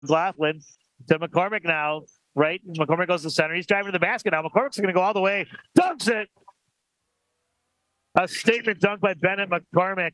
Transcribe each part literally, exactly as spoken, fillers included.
McLaughlin to McCormick now. Right? McCormick goes to center. He's driving to the basket now. McCormick's going to go all the way. Dunks it. A statement dunk by Bennett McCormick.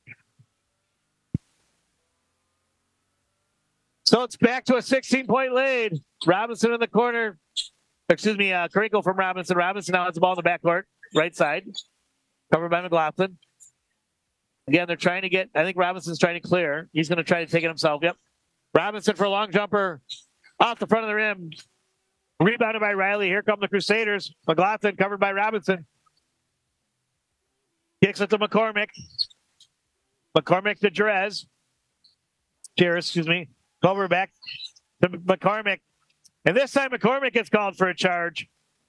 So it's back to a sixteen-point lead. Robinson in the corner. Excuse me, uh, Karinko from Robinson. Robinson now has the ball in the backcourt. Right side. Covered by McLaughlin. Again, they're trying to get, I think Robinson's trying to clear. He's going to try to take it himself. Yep. Robinson for a long jumper. Off the front of the rim. Rebounded by Riley. Here come the Crusaders. McLaughlin covered by Robinson. Kicks it to McCormick. McCormick to Jerez. Jerez, excuse me. Cover back to McCormick. And this time McCormick gets called for a charge.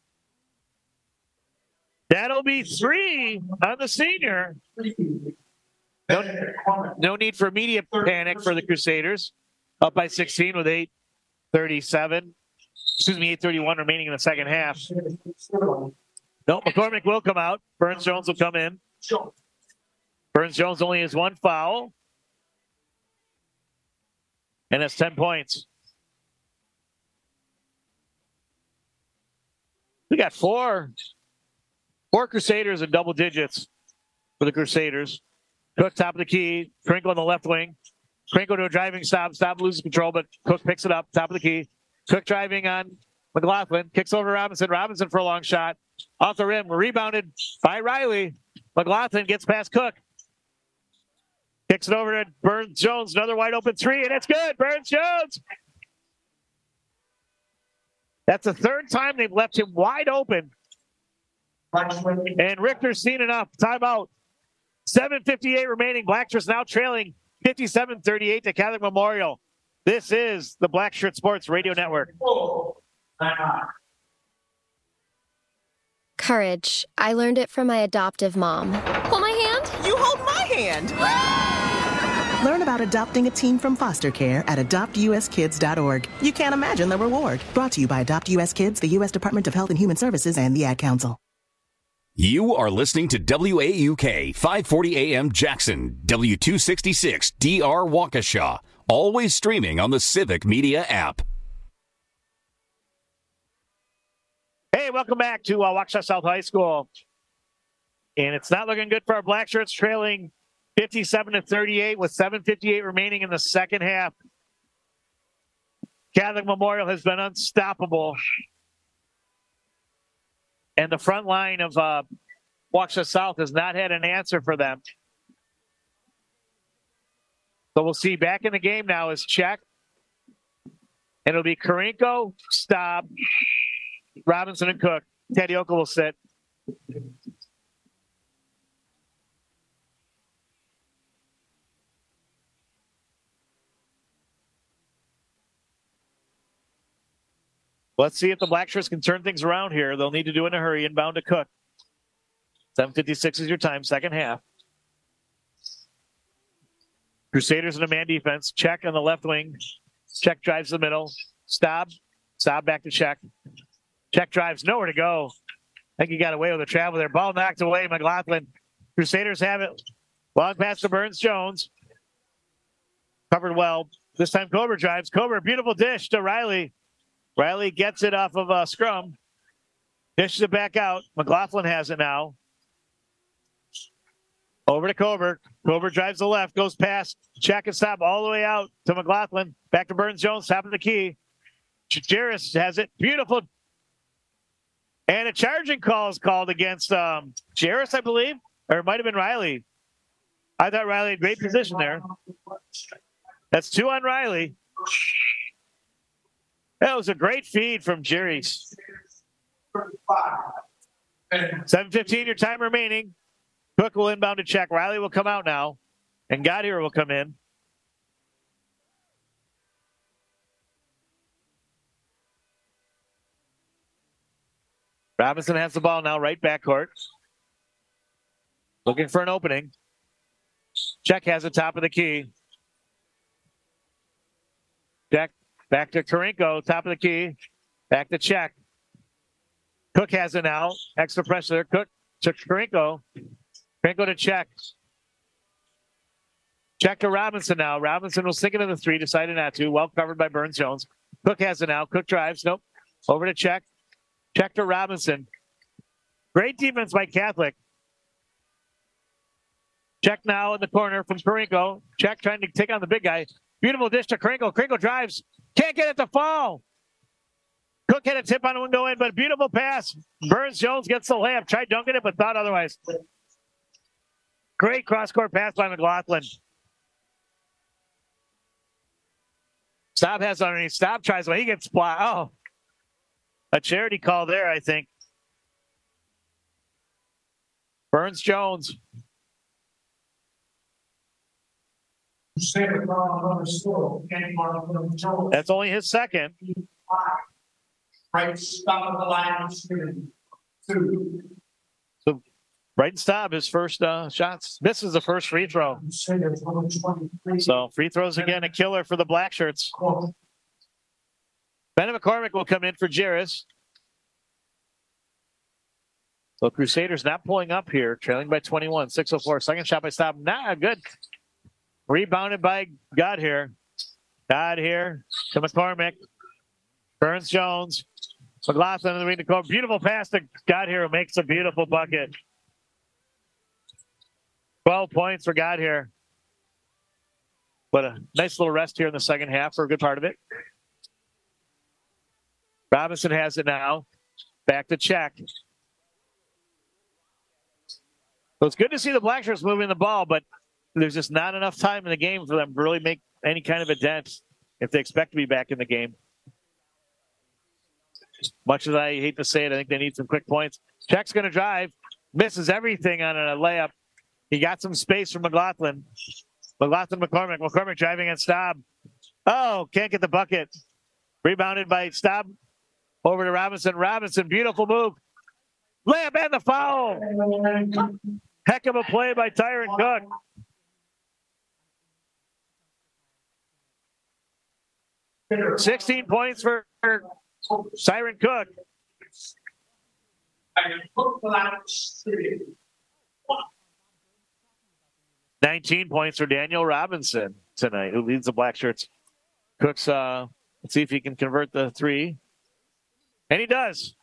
That'll be three on the senior. No, no need for immediate panic for the Crusaders. Up by sixteen with eight thirty-seven. Excuse me, eight thirty-one remaining in the second half. No, McCormick will come out. Burns Jones will come in. Burns Jones only has one foul. And that's ten points. We got four. Four Crusaders in double digits for the Crusaders. Cook top of the key. Krinkle on the left wing. Krinkle to a driving stop. Stop loses control, but Cook picks it up. Top of the key. Cook driving on McLaughlin. Kicks over to Robinson. Robinson for a long shot. Off the rim. Rebounded by Riley. McLaughlin gets past Cook. Kicks it over to Burns Jones. Another wide open three, and it's good. Burns Jones. That's the third time they've left him wide open. And Richter's seen enough. Timeout. seven fifty-eight remaining. Blackshirt's now trailing fifty-seven thirty-eight to Catholic Memorial. This is the Blackshirt Sports Radio Network. Courage. I learned it from my adoptive mom. Hold my hand. You hold my hand. Learn about adopting a teen from foster care at adopt u s kids dot org. You can't imagine the reward. Brought to you by Adopt U S Kids, the U S Department of Health and Human Services, and the Ad Council. You are listening to W A U K, five forty A M Jackson, W two sixty-six D R Waukesha. Always streaming on the Civic Media app. Hey, welcome back to uh, Waukesha South High School. And it's not looking good for our Black Shirts, trailing fifty-seven to thirty-eight with seven fifty-eight remaining in the second half. Catholic Memorial has been unstoppable. And the front line of uh, Waukesha South has not had an answer for them. So we'll see. Back in the game now is Czech. And it'll be Karinko, Staub, Robinson, and Cook. Teddy Oka will sit. Let's see if the Blackshirts can turn things around here. They'll need to do it in a hurry. Inbound to Cook. seven fifty-six is your time, second half. Crusaders in a man defense. Check on the left wing. Check drives the middle. Staub. Staub back to Check. Check drives nowhere to go. I think he got away with a travel there. Ball knocked away. McLaughlin. Crusaders have it. Long pass to Burns Jones. Covered well. This time Cobra drives. Cobra, beautiful dish to Riley. Riley gets it off of a scrum. Dishes it back out. McLaughlin has it now. Over to Cobra. Cobra drives the left, goes past. Check and stop all the way out to McLaughlin. Back to Burns Jones, top of the key. Jairus has it. Beautiful. And a charging call is called against um, Jairus, I believe. Or it might have been Riley. I thought Riley had great position there. That's two on Riley. That was a great feed from Jerry. seven fifteen, your time remaining. Cook will inbound to Check. Riley will come out now. And Godhier will come in. Robinson has the ball now, right backcourt. Looking for an opening. Check has the top of the key. Check. Back to Karinko, top of the key. Back to Check. Cook has it now. Extra pressure there. Cook to Karinko. Karinko to Check. Check to Robinson now. Robinson was thinking of the three, decided not to. Well covered by Burns Jones. Cook has it now. Cook drives. Nope. Over to Check. Check to Robinson. Great defense by Catholic. Check now in the corner from Karinko. Check trying to take on the big guy. Beautiful dish to Krinkle. Krinkle drives. Can't get it to fall. Cook had a tip on the window in, but beautiful pass. Burns Jones gets the layup. Tried dunking it, but thought otherwise. Great cross-court pass by McLaughlin. Staub has underneath. Staub tries, but he gets blocked. Oh, a charity call there, I think. Burns Jones. That's only his second. Right, stop the line of screen. Two. So Brighton Staub, his first uh, shots. Misses the first free throw. So free throws again, a killer for the Black Shirts. Bennett McCormick will come in for Jairus. So Crusaders not pulling up here, trailing by twenty-one. six oh four. Second shot by Staub. Nah, good. Rebounded by God here. God here to McCormick. Burns Jones. McLaughlin in the arena court. Beautiful pass to God here, who makes a beautiful bucket. twelve points for God here. But a nice little rest here in the second half for a good part of it. Robinson has it now. Back to Check. So it's good to see the Black Shirts moving the ball, but there's just not enough time in the game for them to really make any kind of a dent if they expect to be back in the game. Much as I hate to say it, I think they need some quick points. Check's going to drive. Misses everything on a layup. He got some space from McLaughlin. McLaughlin, McCormick. McCormick driving at Staub. Oh, can't get the bucket. Rebounded by Staub. Over to Robinson. Robinson, beautiful move. Layup and the foul. Heck of a play by Tyron Cook. sixteen points for Tyron Cook. nineteen points for Daniel Robinson tonight, who leads the Black Shirts. Cook's, uh, let's see if he can convert the three. And he does.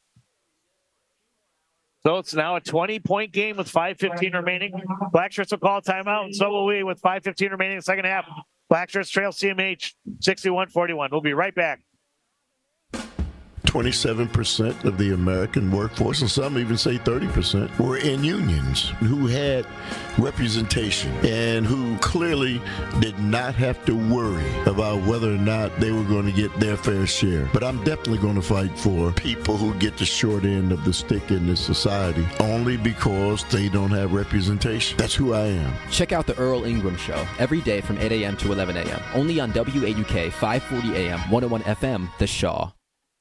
So it's now a twenty-point game with five fifteen remaining. Black Shirts will call a timeout, and so will we with five fifteen remaining in the second half. Black Shirts trail C M H sixty-one forty-one. We'll be right back. twenty-seven percent of the American workforce, and some even say thirty percent, were in unions who had representation and who clearly did not have to worry about whether or not they were going to get their fair share. But I'm definitely going to fight for people who get the short end of the stick in this society only because they don't have representation. That's who I am. Check out the Earl Ingram Show every day from eight a.m. to eleven a.m. only on W A U K five forty A M, one oh one F M, The Shaw.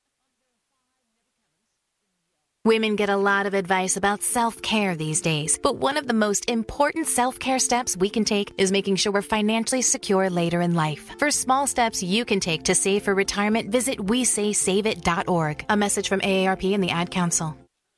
Women get a lot of advice about self-care these days, but one of the most important self-care steps we can take is making sure we're financially secure later in life. For small steps you can take to save for retirement, visit we say save it dot org. A message from A A R P and the Ad Council.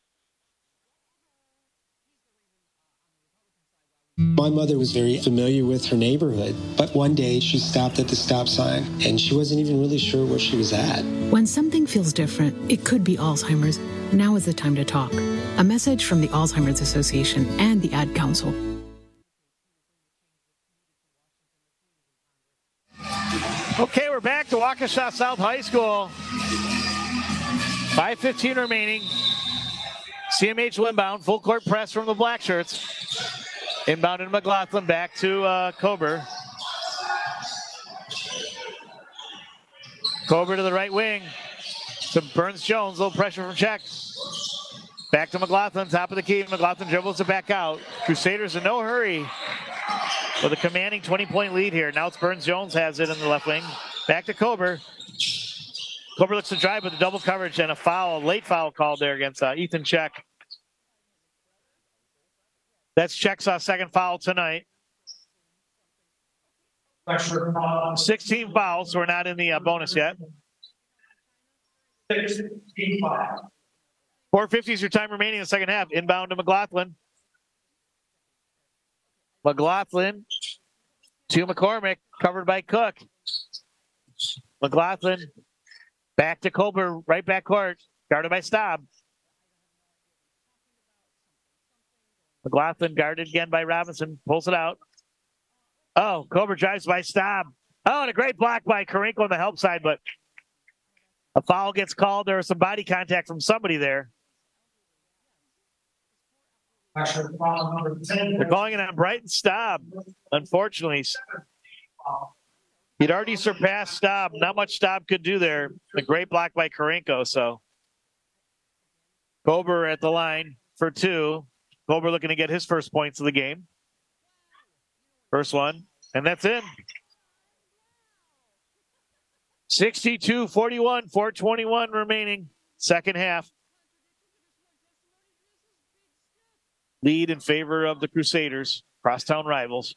My mother was very familiar with her neighborhood, but one day she stopped at the stop sign and she wasn't even really sure where she was at. When something feels different, it could be Alzheimer's. Now is the time to talk. A message from the Alzheimer's Association and the Ad Council. Okay, we're back to Waukesha South High School. five fifteen remaining. C M H inbound, full court press from the Black Shirts. Inbound to McLaughlin, back to uh, Kober. Kober to the right wing. To Burns Jones, little pressure from Check. Back to McLaughlin, top of the key. McLaughlin dribbles it back out. Crusaders in no hurry with a commanding twenty-point lead here. Now it's Burns Jones has it in the left wing. Back to Kober. Kober looks to drive with a double coverage and a foul, a late foul called there against uh, Ethan Check. That's Check's uh, second foul tonight. sixteen fouls, so we're not in the uh, bonus yet. four fifty is your time remaining in the second half. Inbound to McLaughlin. McLaughlin to McCormick, covered by Cook. McLaughlin back to Colbert, right back court, guarded by Staub. McLaughlin guarded again by Robinson, pulls it out. Oh, Colbert drives by Staub. Oh, and a great block by Karinko on the help side, but a foul gets called. There was some body contact from somebody there. Actually, foul number ten. They're calling it on Brighton Staub, unfortunately. He'd already surpassed Staub. Not much Staub could do there. A great block by Karinko. So Colbert at the line for two. Colbert looking to get his first points of the game. First one, and that's in. sixty-two forty-one, four twenty-one remaining, second half. Lead in favor of the Crusaders, crosstown rivals.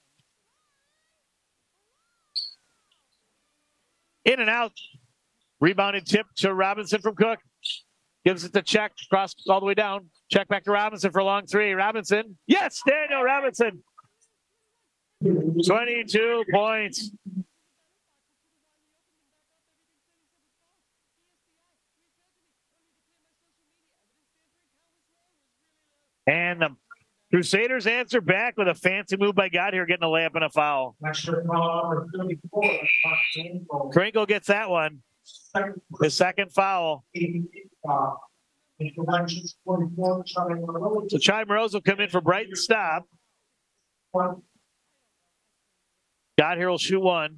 In and out. Rebounded tip to Robinson from Cook. Gives it to Check, cross all the way down. Check back to Robinson for a long three. Robinson. Yes, Daniel Robinson. twenty-two points. And the Crusaders answer back with a fancy move by God here, getting a layup and a foul. Kringle gets that one. His second foul. So Chai Moroz will come in for Brighton Staub. God here will shoot one.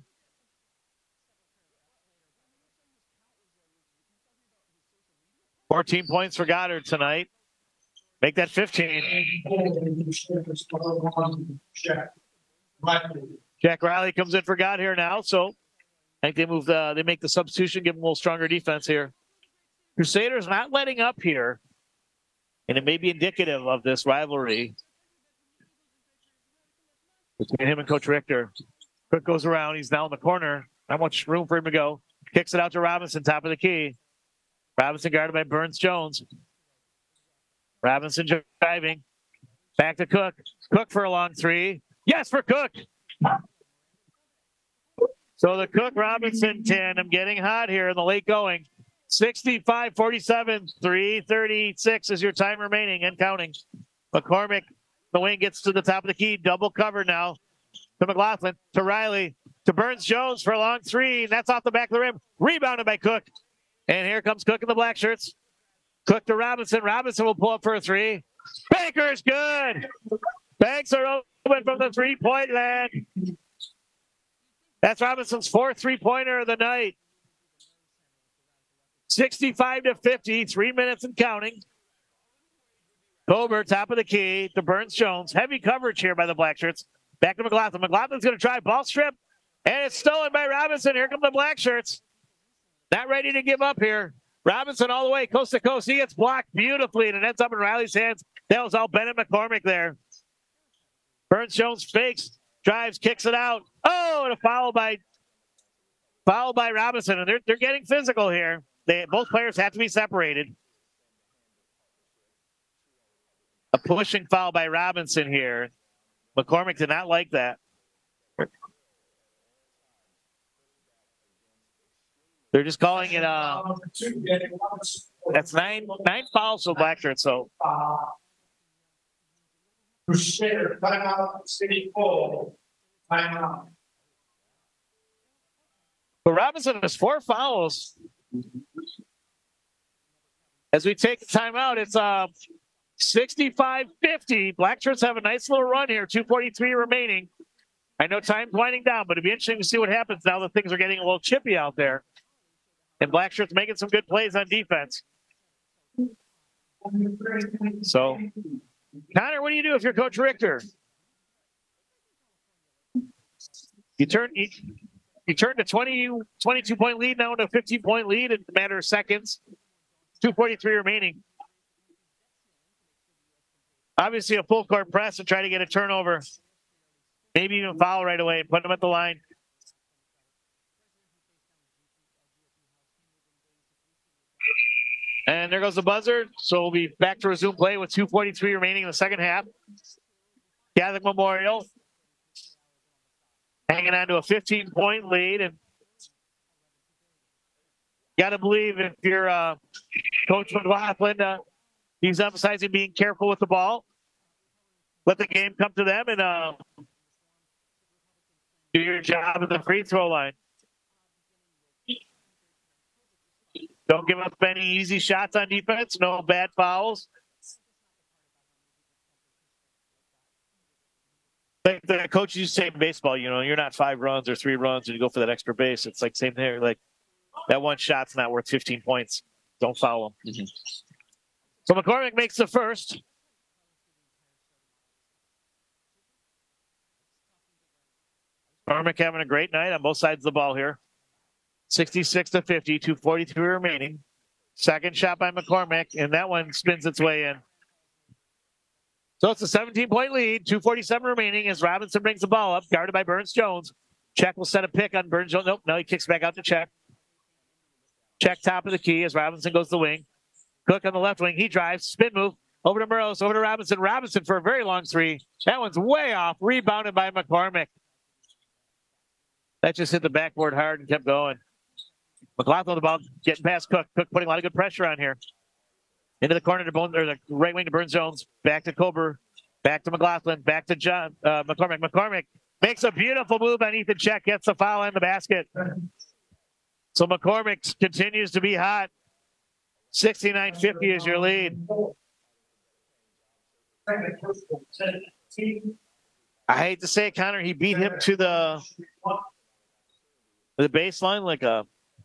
fourteen points for Goddard tonight. Make that fifteen. Jack Riley comes in for God here now. So I think they move the, they make the substitution, give them a little stronger defense here. Crusaders not letting up here. And it may be indicative of this rivalry between him and Coach Richter. Cook goes around. He's now in the corner. Not much room for him to go. Kicks it out to Robinson, top of the key. Robinson guarded by Burns Jones. Robinson driving. Back to Cook. Cook for a long three. Yes, for Cook. So the Cook-Robinson tandem getting hot here in the late going. sixty-five forty-seven, three thirty-six is your time remaining and counting. McCormick, the wing gets to the top of the key. Double cover now. To McLaughlin, to Riley, to Burns Jones for a long three. That's off the back of the rim. Rebounded by Cook. And here comes Cook in the black shirts. Cook to Robinson. Robinson will pull up for a three. Banker's good. Banks are open from the three-point land. That's Robinson's fourth three-pointer of the night. sixty-five to fifty, three minutes and counting. Colbert, top of the key to Burns Jones. Heavy coverage here by the black shirts. Back to McLaughlin. McLaughlin's going to try ball strip, and it's stolen by Robinson. Here come the black shirts. Not ready to give up here. Robinson all the way, coast to coast. He gets blocked beautifully, and it ends up in Riley's hands. That was all Bennett McCormick there. Burns Jones fakes, drives, kicks it out. Oh, and a foul by foul by Robinson, and they're they're getting physical here. They both players have to be separated. A pushing foul by Robinson here. McCormick did not like that. They're just calling it uh that's nine nine fouls for black shirts, so Crusader, timeout, City Hall, timeout. But Robinson has four fouls. As we take the timeout, it's uh sixty-five fifty. Black shirts have a nice little run here, two forty-three remaining. I know time's winding down, but it'd be interesting to see what happens now that things are getting a little chippy out there. And black shirts making some good plays on defense. So, Connor, what do you do if you're Coach Richter? You turn you, you turn to twenty, twenty-two point lead now into a fifteen point lead in a matter of seconds. two forty-three remaining. Obviously a full court press and try to get a turnover. Maybe even foul right away and put them at the line. And there goes the buzzer. So we'll be back to resume play with two forty-three remaining in the second half. Catholic Memorial hanging on to a fifteen-point lead. And got to believe if you're uh, Coach McLaughlin, uh, he's emphasizing being careful with the ball. Let the game come to them and uh, do your job at the free throw line. Don't give up any easy shots on defense. No bad fouls. Like the coach used to say in baseball, you know, you're not five runs or three runs and you go for that extra base. It's like same thing. Like that one shot's not worth fifteen points. Don't foul him. Mm-hmm. So McCormick makes the first. McCormick having a great night on both sides of the ball here. sixty-six to fifty, two forty-three remaining. Second shot by McCormick, and that one spins its way in. So it's a seventeen-point lead, two forty-seven remaining as Robinson brings the ball up, guarded by Burns-Jones. Check will set a pick on Burns-Jones. Nope, no, he kicks back out to Check. Check top of the key as Robinson goes to the wing. Cook on the left wing. He drives, spin move, over to Morose, over to Robinson. Robinson for a very long three. That one's way off, rebounded by McCormick. That just hit the backboard hard and kept going. McLaughlin the ball, getting past Cook. Cook putting a lot of good pressure on here. Into the corner to Bone, or the right wing to Burns-Jones. Back to Kober. Back to McLaughlin. Back to John uh, McCormick. McCormick makes a beautiful move on Ethan Check. Gets the foul in the basket. So McCormick continues to be hot. sixty-nine fifty is your lead. I hate to say it, Connor. He beat him to the the baseline like a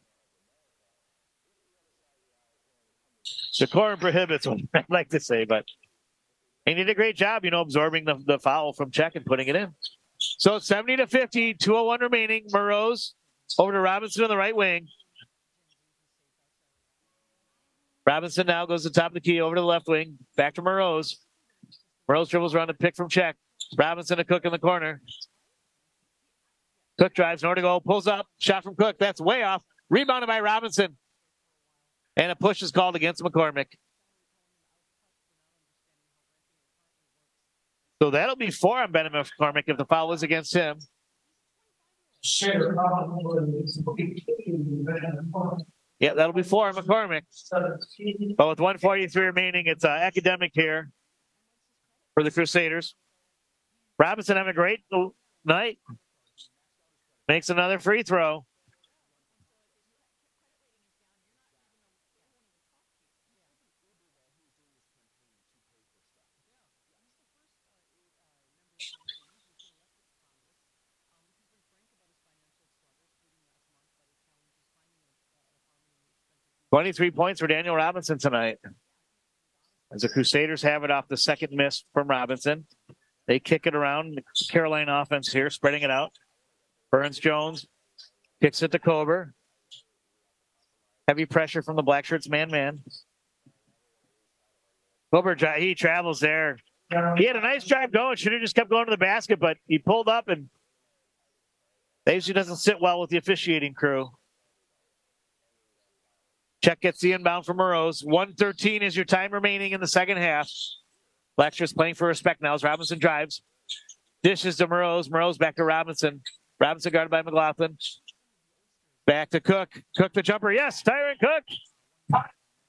decorum prohibits, what I'd like to say, but he did a great job, you know, absorbing the, the foul from Check and putting it in. So seventy to fifty, two oh one remaining. Morose over to Robinson on the right wing. Robinson now goes to the top of the key over to the left wing. Back to Morose. Morose dribbles around a pick from Check. Robinson to Cook in the corner. Cook drives, nowhere to go, pulls up, shot from Cook. That's way off. Rebounded by Robinson. And a push is called against McCormick. So that'll be four on Ben McCormick if the foul is against him. Yeah, that'll be four on McCormick. But with one forty-three remaining, it's uh, academic here for the Crusaders. Robinson having a great night. Makes another free throw. twenty-three points for Daniel Robinson tonight. As the Crusaders have it off the second miss from Robinson. They kick it around. The Caroline offense here, spreading it out. Burns-Jones kicks it to Kober. Heavy pressure from the Black Shirts man-man. Kober, he travels there. He had a nice drive going. Should have just kept going to the basket, but he pulled up, and that usually doesn't sit well with the officiating crew. Check gets the inbound from Morose. one thirteen is your time remaining in the second half. Blackshirt's playing for respect now as Robinson drives. Dishes to Morose. Morose back to Robinson. Robinson guarded by McLaughlin. Back to Cook. Cook the jumper. Yes, Tyron Cook.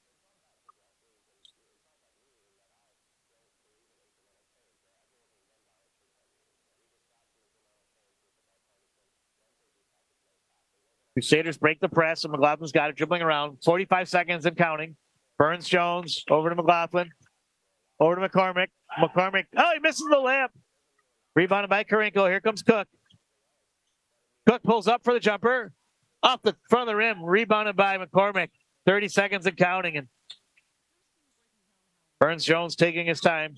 Crusaders break the press, and McLaughlin's got it dribbling around. forty-five seconds and counting. Burns-Jones over to McLaughlin. Over to McCormick. McCormick. Oh, he misses the layup. Rebounded by Karinko. Here comes Cook. Cook pulls up for the jumper. Off the front of the rim. Rebounded by McCormick. thirty seconds and counting. And Burns-Jones taking his time.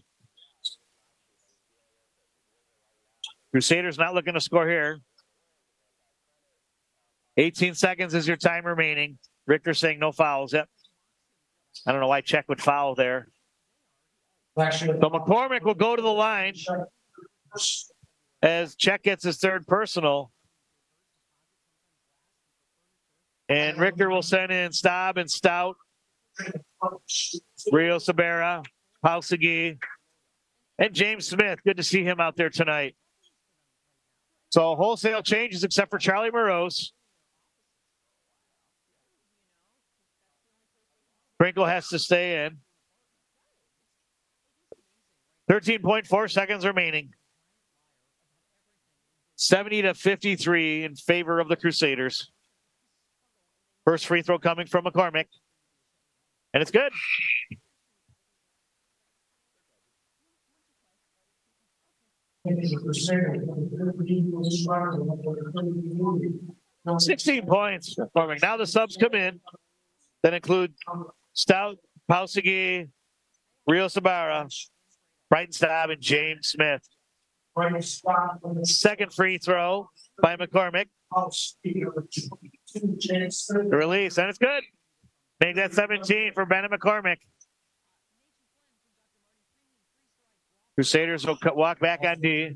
Crusaders not looking to score here. eighteen seconds is your time remaining. Richter saying no fouls. Yep. I don't know why Check would foul there. So McCormick will go to the line as Check gets his third personal. And Richter will send in Staub and Stout, Rio Sabera, Paul Segui, and James Smith. Good to see him out there tonight. So wholesale changes except for Charlie Morose. Sprinkle has to stay in. thirteen point four seconds remaining. seventy to fifty-three in favor of the Crusaders. First free throw coming from McCormick. And it's good. sixteen points. McCormick. Now the subs come in that include Stout, Pausegi, Rio Sabara, Brighton Staub, and James Smith. Second free throw by McCormick. The release, and it's good. Make that seventeen for Bennett McCormick. Crusaders will walk back on D.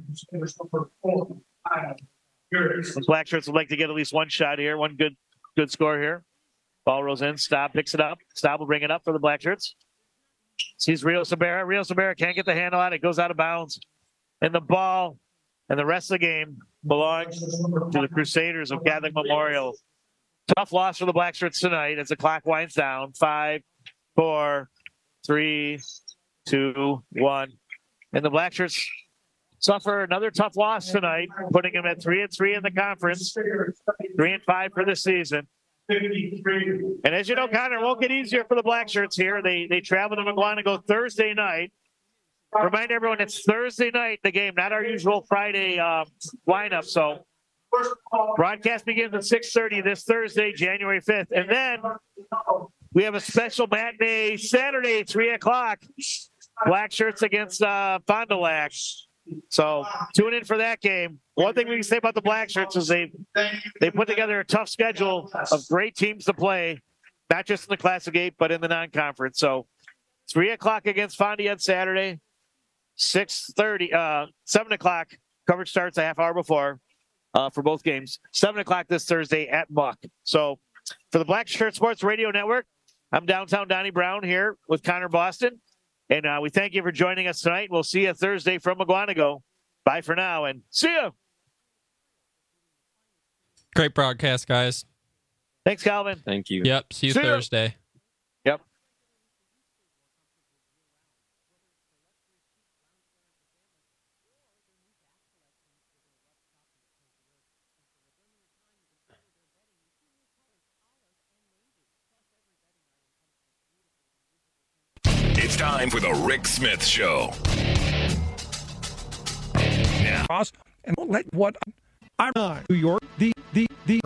The Black Shirts would like to get at least one shot here, one good good score here. Ball rolls in. Staub picks it up. Staub will bring it up for the Black Shirts. Sees Rio Sabera. Rio Sabera can't get the handle on it. It goes out of bounds. And the ball and the rest of the game belongs to the Crusaders of Catholic Memorial. Tough loss for the Black Shirts tonight as the clock winds down. Five, four, three, two, one. And the Black Shirts suffer another tough loss tonight, putting them at three and three in the conference, three and five for the season. And as you know, Connor, it won't get easier for the Black Shirts here. They they travel to McGuanago Thursday night. Remind everyone, it's Thursday night, the game, not our usual Friday uh, lineup. So broadcast begins at six thirty this Thursday, January fifth. And then we have a special matinee Saturday, three o'clock. Black Shirts against uh, Fond du Lac. So tune in for that game. One thing we can say about the Black Shirts is they they put together a tough schedule of great teams to play, not just in the Classic eight, but in the non-conference. So three o'clock against Fondy on Saturday, six thirty, uh, seven o'clock. Coverage starts a half hour before uh, for both games. seven o'clock this Thursday at Buck. So for the Black Shirt Sports Radio Network, I'm downtown Donnie Brown here with Connor Boston. And uh, we thank you for joining us tonight. We'll see you Thursday from McGuanago. Bye for now, and see you. Great broadcast, guys. Thanks, Calvin. Thank you. Yep, see you See Thursday. You. Yep. It's time for the Rick Smith Show. Now, and let what I'm on New York. The the the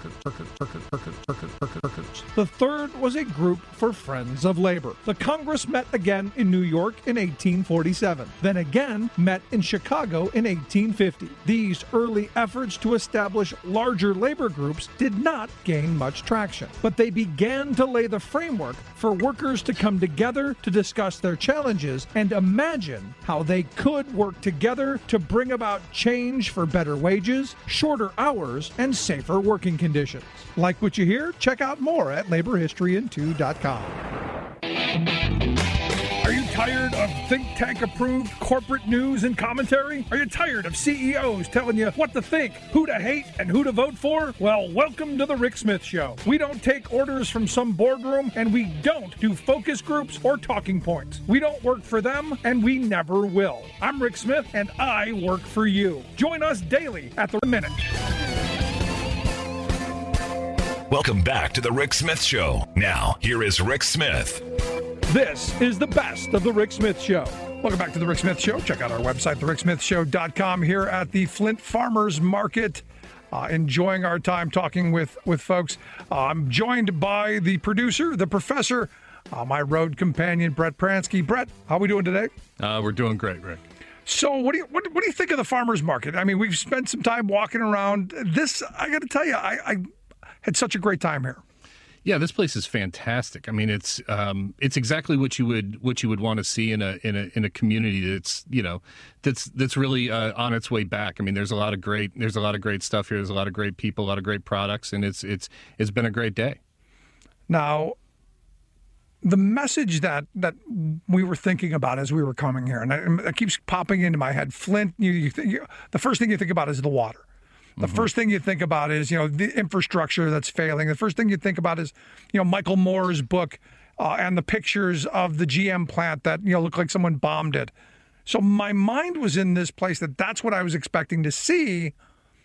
the third was a group for Friends of Labor. The Congress met again in New York in eighteen forty-seven, then again met in Chicago in eighteen fifty. These early efforts to establish larger labor groups did not gain much traction, but they began to lay the framework for workers to come together to discuss their challenges and imagine how they could work together to bring about change for better wages, shorter hours, and safer working conditions. Like what you hear? Check out more at labor history in two dot com. Are you tired of think tank approved corporate news and commentary? Are you tired of C E Os telling you what to think, who to hate, and who to vote for? Well, welcome to the Rick Smith Show. We don't take orders from some boardroom, and we don't do focus groups or talking points. We don't work for them, and we never will. I'm Rick Smith, and I work for you. Join us daily at the Minute. welcome back to the Rick Smith Show. Now, here is Rick Smith. This is the best of the Rick Smith Show. Welcome back to the Rick Smith Show. Check out our website, the rick smith show dot com, here at the Flint Farmers Market. Uh, enjoying our time talking with, with folks. Uh, I'm joined by the producer, the professor, uh, my road companion, Brett Pransky. Brett, how are we doing today? Uh, we're doing great, Rick. So what do you what, what do you think of the farmers market? I mean, we've spent some time walking around. This, I got to tell you, I, I had such a great time here. Yeah, this place is fantastic. I mean, it's um, it's exactly what you would what you would want to see in a in a in a community that's you know that's that's really uh, on its way back. I mean, there's a lot of great there's a lot of great stuff here. There's a lot of great people, a lot of great products, and it's it's it's been a great day. Now, the message that that we were thinking about as we were coming here, and it keeps popping into my head. Flint, you, you, think, you the first thing you think about is the water. the mm-hmm. first thing you think about is, you know, the infrastructure that's failing. The first thing you think about is, you know, Michael Moore's book uh, and the pictures of the G M plant that, you know, look like someone bombed it. So my mind was in this place that that's what I was expecting to see.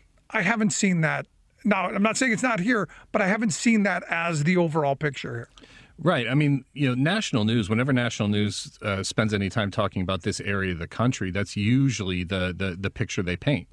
I haven't seen that. Now, I'm not saying it's not here, but I haven't seen that as the overall picture here. Right. I mean, you know, national news, whenever national news uh, spends any time talking about this area of the country, that's usually the the, the picture they paint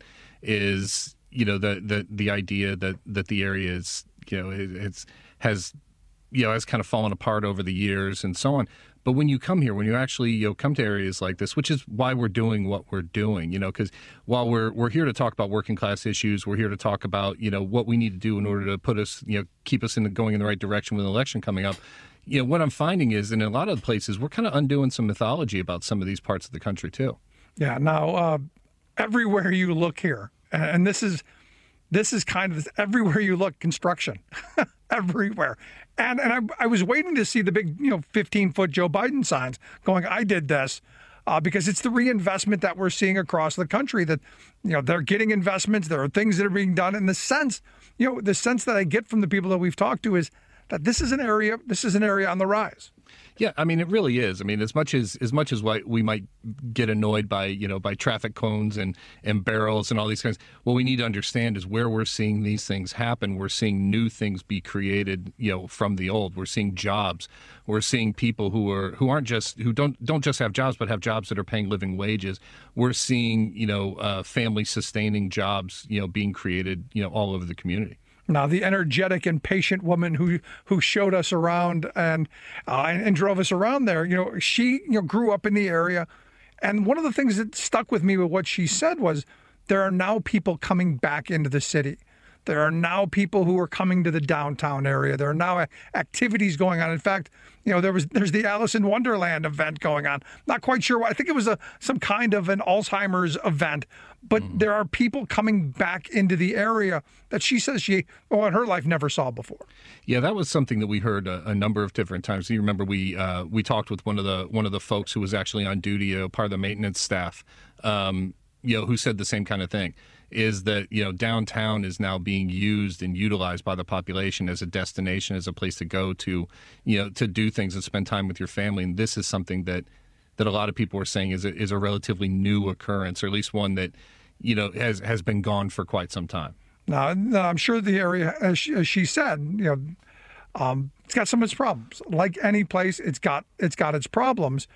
is, you know, the the, the idea that, that the area is, you know, it, it's has, you know, has kind of fallen apart over the years and so on. But when you come here, when you actually, you know, come to areas like this, which is why we're doing what we're doing, you know, because while we're we're here to talk about working class issues, we're here to talk about, you know, what we need to do in order to put us, you know, keep us in the, going in the right direction with an election coming up. You know, what I'm finding is in a lot of places, we're kind of undoing some mythology about some of these parts of the country, too. Yeah. Now, uh, everywhere you look here, and this is this is kind of everywhere you look, construction, everywhere. And and I, I was waiting to see the big, you know, fifteen-foot Joe Biden signs going, I did this, uh, because it's the reinvestment that we're seeing across the country that, you know, they're getting investments. There are things that are being done. And the sense, you know, the sense that I get from the people that we've talked to is that this is an area, this is an area on the rise. Yeah, I mean, it really is. I mean, as much as as much as what we might get annoyed by, you know, by traffic cones and, and barrels and all these things, what we need to understand is where we're seeing these things happen. We're seeing new things be created, you know, from the old. We're seeing jobs. We're seeing people who are who aren't just who don't don't just have jobs, but have jobs that are paying living wages. We're seeing, you know, uh, family sustaining jobs, you know, being created, you know, all over the community. Now, the energetic and patient woman who who showed us around and, uh, and and drove us around there, you know, she you know grew up in the area, and one of the things that stuck with me with what she said was there are now people coming back into the city. There are now people who are coming to the downtown area. There are now activities going on. In fact, you know, there was there's the Alice in Wonderland event going on. Not quite sure why. I think it was a some kind of an Alzheimer's event. But mm. there are people coming back into the area that she says she, well, in her life, never saw before. Yeah, that was something that we heard a, a number of different times. You remember we uh, we talked with one of the one of the folks who was actually on duty, uh, part of the maintenance staff, um, you know, who said the same kind of thing. Is that, you know, downtown is now being used and utilized by the population as a destination, as a place to go to, you know, to do things and spend time with your family. And this is something that that a lot of people are saying is a, is a relatively new occurrence, or at least one that, you know, has has been gone for quite some time. Now, I'm sure the area, as she, as she said, you know, um, it's got some of its problems. Like any place, it's got it's got its problems.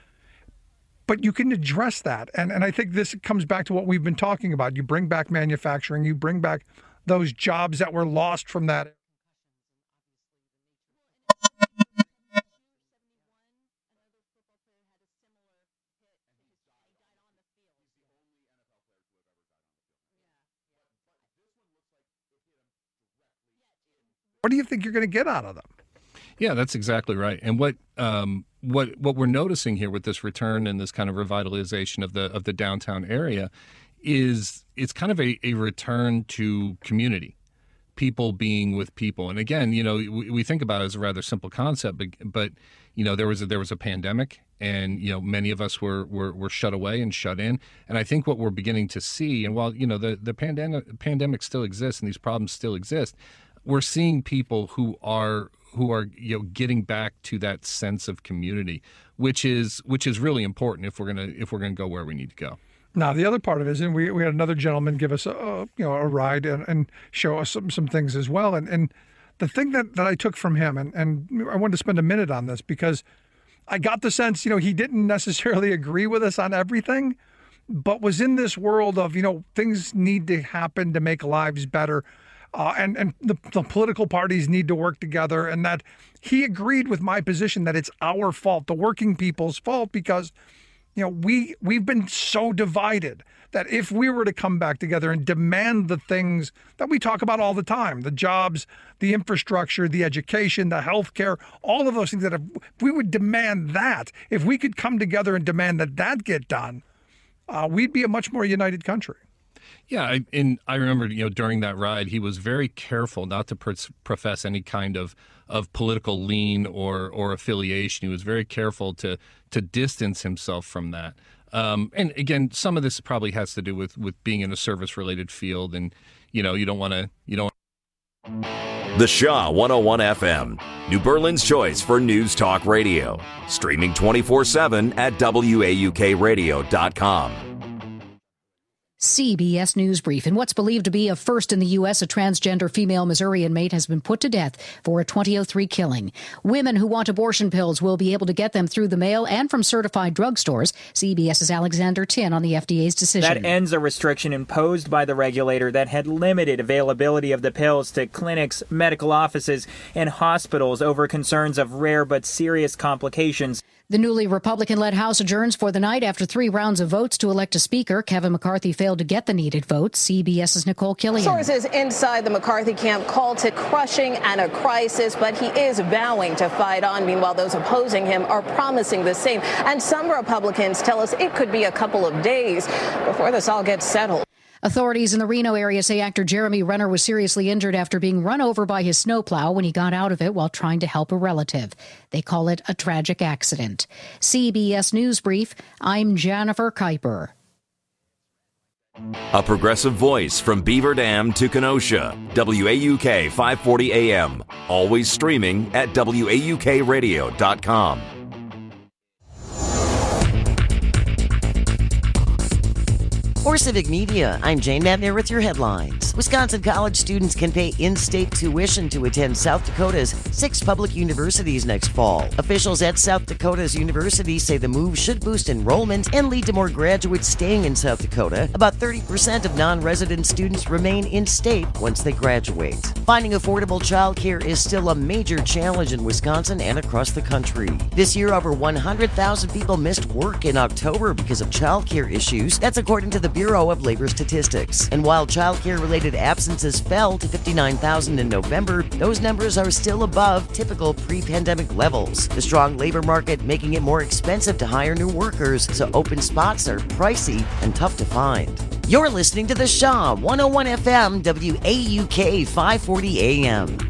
But you can address that. And and I think this comes back to what we've been talking about. You bring back manufacturing, you bring back those jobs that were lost from that. What do you think you're going to get out of them? Yeah, that's exactly right. And what um, what what we're noticing here with this return and this kind of revitalization of the of the downtown area is it's kind of a, a return to community, people being with people. And again, you know, we, we think about it as a rather simple concept, but, but you know, there was a, there was a pandemic, and you know, many of us were, were were shut away and shut in. And I think what we're beginning to see, and while you know the the pandemic pandemic still exists and these problems still exist, we're seeing people who are who are you know getting back to that sense of community, which is which is really important if we're gonna if we're gonna go where we need to go. Now, the other part of it is, and we we had another gentleman give us a you know a ride and, and show us some some things as well. And and the thing that, that I took from him, and, and I wanted to spend a minute on this because I got the sense, you know, he didn't necessarily agree with us on everything, but was in this world of, you know, things need to happen to make lives better. Uh, and and the, the political parties need to work together, and that he agreed with my position that it's our fault, the working people's fault, because, you know, we, we've been so divided that if we were to come back together and demand the things that we talk about all the time, the jobs, the infrastructure, the education, the healthcare, all of those things, that if we would demand that, if we could come together and demand that that get done, uh, we'd be a much more united country. Yeah, I, and I remember, you know, during that ride, he was very careful not to pr- profess any kind of, of political lean or or affiliation. He was very careful to to distance himself from that. Um, and again, some of this probably has to do with, with being in a service-related field, and you know, you don't want to, you don't. The Shaw one oh one F M, New Berlin's choice for news talk radio. Streaming twenty-four seven at W A U K radio dot com. C B S News Brief. In what's believed to be a first in the U S, a transgender female Missouri inmate has been put to death for a twenty oh three killing. Women who want abortion pills will be able to get them through the mail and from certified drugstores. CBS's Alexander Tin on the F D A's decision. That ends a restriction imposed by the regulator that had limited availability of the pills to clinics, medical offices, and hospitals over concerns of rare but serious complications. The newly Republican-led House adjourns for the night after three rounds of votes to elect a speaker. Kevin McCarthy failed to get the needed votes. CBS's Nicole Killian. Sources inside the McCarthy camp called it crushing and a crisis, but he is vowing to fight on. Meanwhile, those opposing him are promising the same. And some Republicans tell us it could be a couple of days before this all gets settled. Authorities in the Reno area say actor Jeremy Renner was seriously injured after being run over by his snowplow when he got out of it while trying to help a relative. They call it a tragic accident. C B S News Brief, I'm Jennifer Kuiper. A progressive voice from Beaver Dam to Kenosha. W A U K five forty A M. Always streaming at W A U K radio dot com. For Civic Media, I'm Jane Mabner with your headlines. Wisconsin college students can pay in-state tuition to attend South Dakota's six public universities next fall. Officials at South Dakota's university say the move should boost enrollment and lead to more graduates staying in South Dakota. About thirty percent of non-resident students remain in-state once they graduate. Finding affordable childcare is still a major challenge in Wisconsin and across the country. This year, over one hundred thousand people missed work in October because of childcare issues. That's according to the Bureau of Labor Statistics. And while childcare-related absences fell to fifty-nine thousand in November, those numbers are still above typical pre-pandemic levels. The strong labor market making it more expensive to hire new workers, so open spots are pricey and tough to find. You're listening to The Shaw one oh one F M, W A U K five forty A M.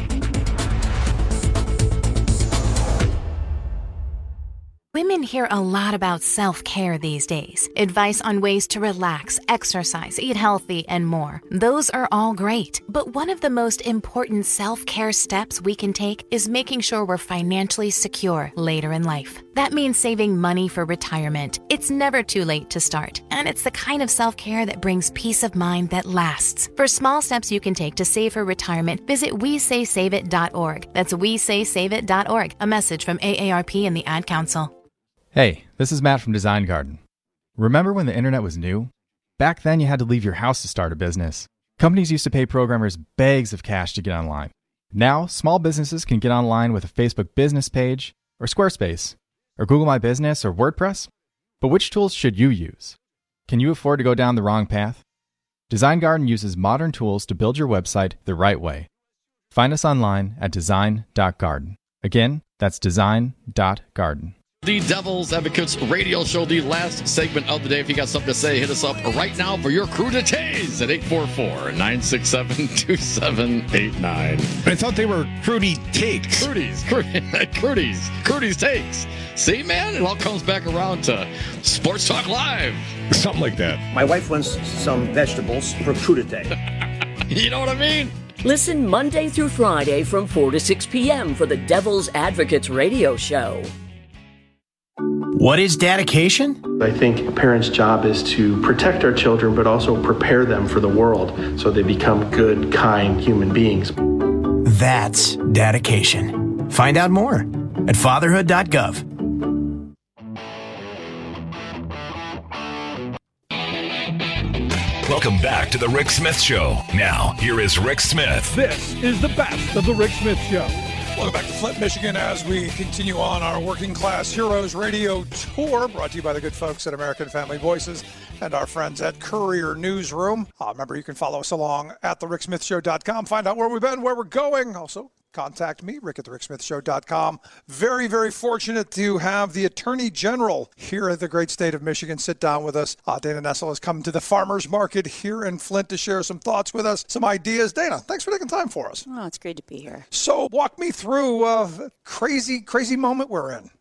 Women hear a lot about self-care these days. Advice on ways to relax, exercise, eat healthy, and more. Those are all great. But one of the most important self-care steps we can take is making sure we're financially secure later in life. That means saving money for retirement. It's never too late to start. And it's the kind of self-care that brings peace of mind that lasts. For small steps you can take to save for retirement, visit we say save it dot org. That's we say save it dot org. A message from A A R P and the Ad Council. Hey, this is Matt from Design Garden. Remember when the internet was new? Back then you had to leave your house to start a business. Companies used to pay programmers bags of cash to get online. Now, small businesses can get online with a Facebook business page, or Squarespace, or Google My Business, or WordPress. But which tools should you use? Can you afford to go down the wrong path? Design Garden uses modern tools to build your website the right way. Find us online at design dot garden. Again, that's design dot garden. The Devil's Advocates radio show, the last segment of the day. If you got something to say, hit us up right now for your crudités at eight four four, nine six seven, two seven eight nine. I thought they were Crudy Takes. Crudies, Crudies, Crudies Takes. See, man, it all comes back around to Sports Talk Live. Something like that. My wife wants some vegetables for crudité. You know what I mean? Listen Monday through Friday from four to six p.m. for the Devil's Advocates radio show. What is dedication? I think a parent's job is to protect our children, but also prepare them for the world so they become good, kind human beings. That's dedication. Find out more at fatherhood dot gov. Welcome back to the Rick Smith Show. Now, here is Rick Smith. This is the best of the Rick Smith Show. Welcome back to Flint, Michigan, as we continue on our Working Class Heroes radio tour, brought to you by the good folks at American Family Voices and our friends at Courier Newsroom. Uh, remember, you can follow us along at the rick smith show dot com. Find out where we've been, where we're going. Also, contact me, rick at the rick smith show dot com. Very, very fortunate to have the Attorney General here at the great state of Michigan sit down with us. Uh, Dana Nessel has come to the farmers market here in Flint to share some thoughts with us, some ideas. Dana, thanks for taking time for us. Oh, it's great to be here. So walk me through a uh, crazy, crazy moment we're in.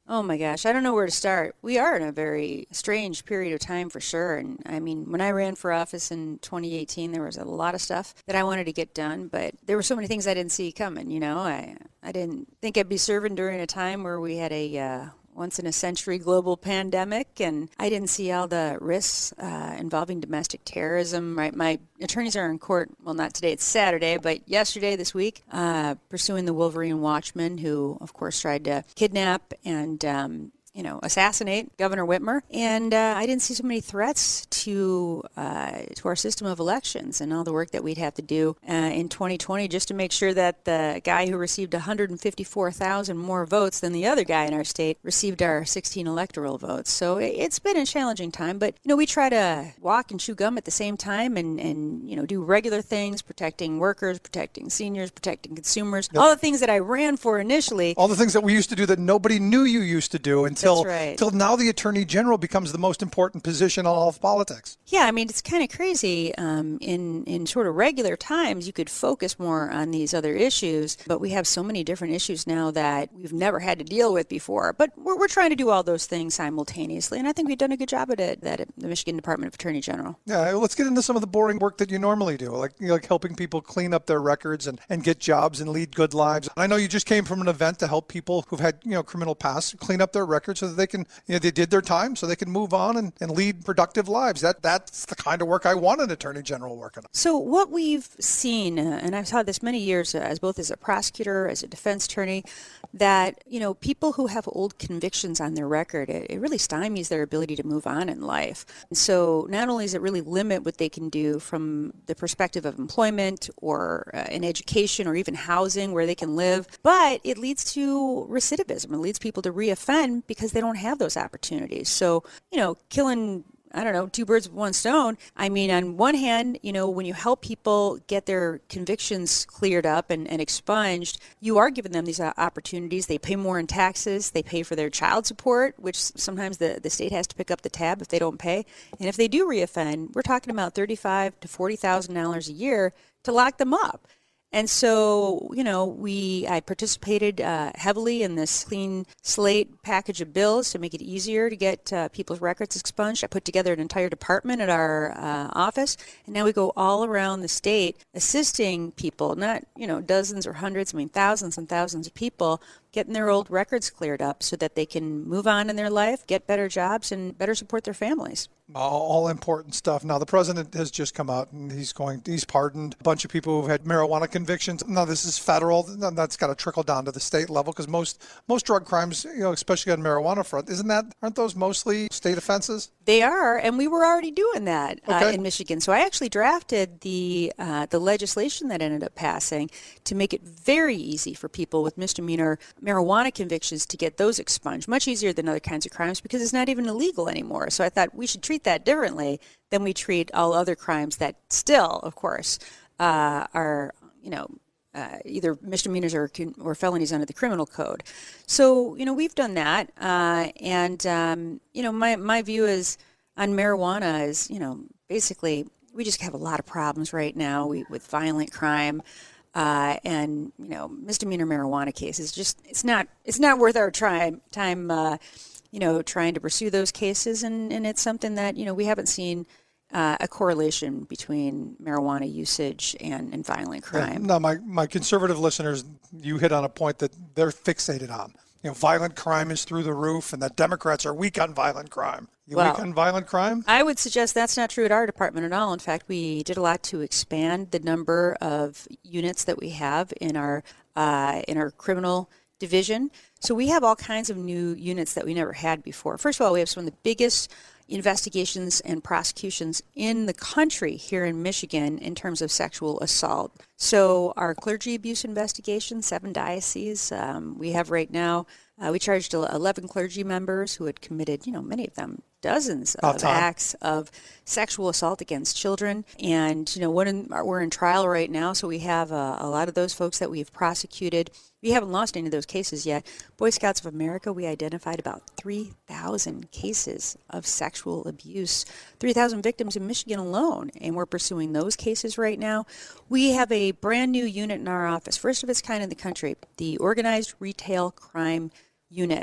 Oh my gosh, I don't know where to start. We are in a very strange period of time for sure. And I mean, when I ran for office in twenty eighteen, there was a lot of stuff that I wanted to get done, but there were so many things I didn't see coming, you know. I I didn't think I'd be serving during a time where we had a uh, once-in-a-century global pandemic, and I didn't see all the risks uh, involving domestic terrorism. Right, my attorneys are in court, well, not today, it's Saturday, but yesterday, this week, uh, pursuing the Wolverine Watchman, who, of course, tried to kidnap and um, you know, assassinate Governor Whitmer. And uh, I didn't see so many threats to uh, to our system of elections and all the work that we'd have to do uh, in twenty twenty just to make sure that the guy who received one hundred fifty-four thousand more votes than the other guy in our state received our sixteen electoral votes. So it's been a challenging time, but, you know, we try to walk and chew gum at the same time and, and you know, do regular things, protecting workers, protecting seniors, protecting consumers, yep. all the things that I ran for initially. All the things that we used to do that nobody knew you used to do until Until, right. until now the Attorney General becomes the most important position in all of politics. Yeah, I mean, it's kind of crazy. Um, in, in sort of regular times, you could focus more on these other issues, but we have so many different issues now that we've never had to deal with before. But we're, we're trying to do all those things simultaneously, and I think we've done a good job at it, that at the Michigan Department of Attorney General. Yeah, let's get into some of the boring work that you normally do, like you know, like helping people clean up their records and, and get jobs and lead good lives. I know you just came from an event to help people who've had you know criminal past clean up their records so that they can, you know, they did their time so they can move on and, and lead productive lives. That That's the kind of work I want an Attorney General working on. So what we've seen, uh, and I've taught this many years uh, as both as a prosecutor, as a defense attorney, that, you know, people who have old convictions on their record, it, it really stymies their ability to move on in life. And so not only does it really limit what they can do from the perspective of employment or uh, in education or even housing where they can live, but it leads to recidivism. It leads people to reoffend because they don't have those opportunities. So, you know, killing, I don't know, two birds with one stone. I mean, on one hand, you know, when you help people get their convictions cleared up and, and expunged, you are giving them these opportunities. They pay more in taxes. They pay for their child support, which sometimes the, the state has to pick up the tab if they don't pay. And if they do reoffend, we're talking about thirty-five thousand to forty thousand dollars a year to lock them up. And so, you know, we I participated uh, heavily in this clean slate package of bills to make it easier to get uh, people's records expunged. I put together an entire department at our uh, office, and now we go all around the state assisting people, not, you know, dozens or hundreds, I mean, thousands and thousands of people getting their old records cleared up so that they can move on in their life, get better jobs, and better support their families. All important stuff. Now, the president has just come out and he's going, he's pardoned a bunch of people who've had marijuana convictions. Now, this is federal. That's got to trickle down to the state level because most most drug crimes, you know, especially on marijuana front, isn't that, aren't those mostly state offenses? They are, and we were already doing that uh, okay. in Michigan. So I actually drafted the uh, the legislation that ended up passing to make it very easy for people with misdemeanor marijuana convictions to get those expunged, much easier than other kinds of crimes because it's not even illegal anymore. So I thought we should treat that differently than we treat all other crimes that still, of course, uh, are, you know, uh, either misdemeanors or, or felonies under the criminal code. So, you know, we've done that. Uh, and, um, you know, my, my view is on marijuana is, you know, basically we just have a lot of problems right now we, with violent crime. Uh, and, you know, misdemeanor marijuana cases, just, it's not, it's not worth our time, time, uh, you know, trying to pursue those cases. And, and it's something that, you know, we haven't seen uh, a correlation between marijuana usage and, and violent crime. Yeah, no, my, my conservative listeners, you hit on a point that they're fixated on. You know, violent crime is through the roof and that Democrats are weak on violent crime. You well, weak on violent crime? I would suggest that's not true at our department at all. In fact, we did a lot to expand the number of units that we have in our uh, in our criminal division. So we have all kinds of new units that we never had before. First of all, we have some of the biggest investigations and prosecutions in the country here in Michigan in terms of sexual assault. So our clergy abuse investigation, seven dioceses, um, we have right now, uh, we charged eleven clergy members who had committed, you know, many of them, dozens of acts of sexual assault against children. And, you know, we're in, we're in trial right now, so we have a, a lot of those folks that we've prosecuted. We haven't lost any of those cases yet. Boy Scouts of America, we identified about three thousand cases of sexual abuse, three thousand victims in Michigan alone, and we're pursuing those cases right now. We have a brand new unit in our office, first of its kind in the country, the Organized Retail Crime Unit.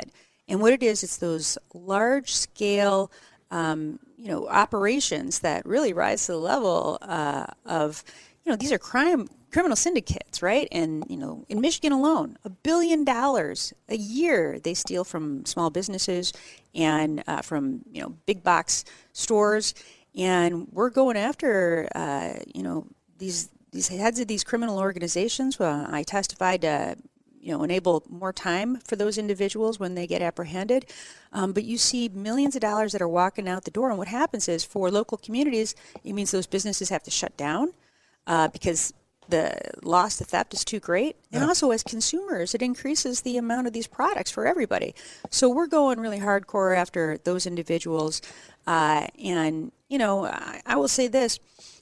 And what it is, it's those large-scale, um, you know, operations that really rise to the level uh, of, you know, these are crime criminal syndicates, right? And, you know, in Michigan alone, a billion dollars a year they steal from small businesses and uh, from, you know, big box stores. And we're going after, uh, you know, these these heads of these criminal organizations. Well, I testified to, you know, enable more time for those individuals when they get apprehended. Um, but you see millions of dollars that are walking out the door. And what happens is for local communities, it means those businesses have to shut down uh, because the loss to theft is too great. And yeah. also as consumers, it increases the amount of these products for everybody. So we're going really hardcore after those individuals. Uh, and, you know, I, I will say this.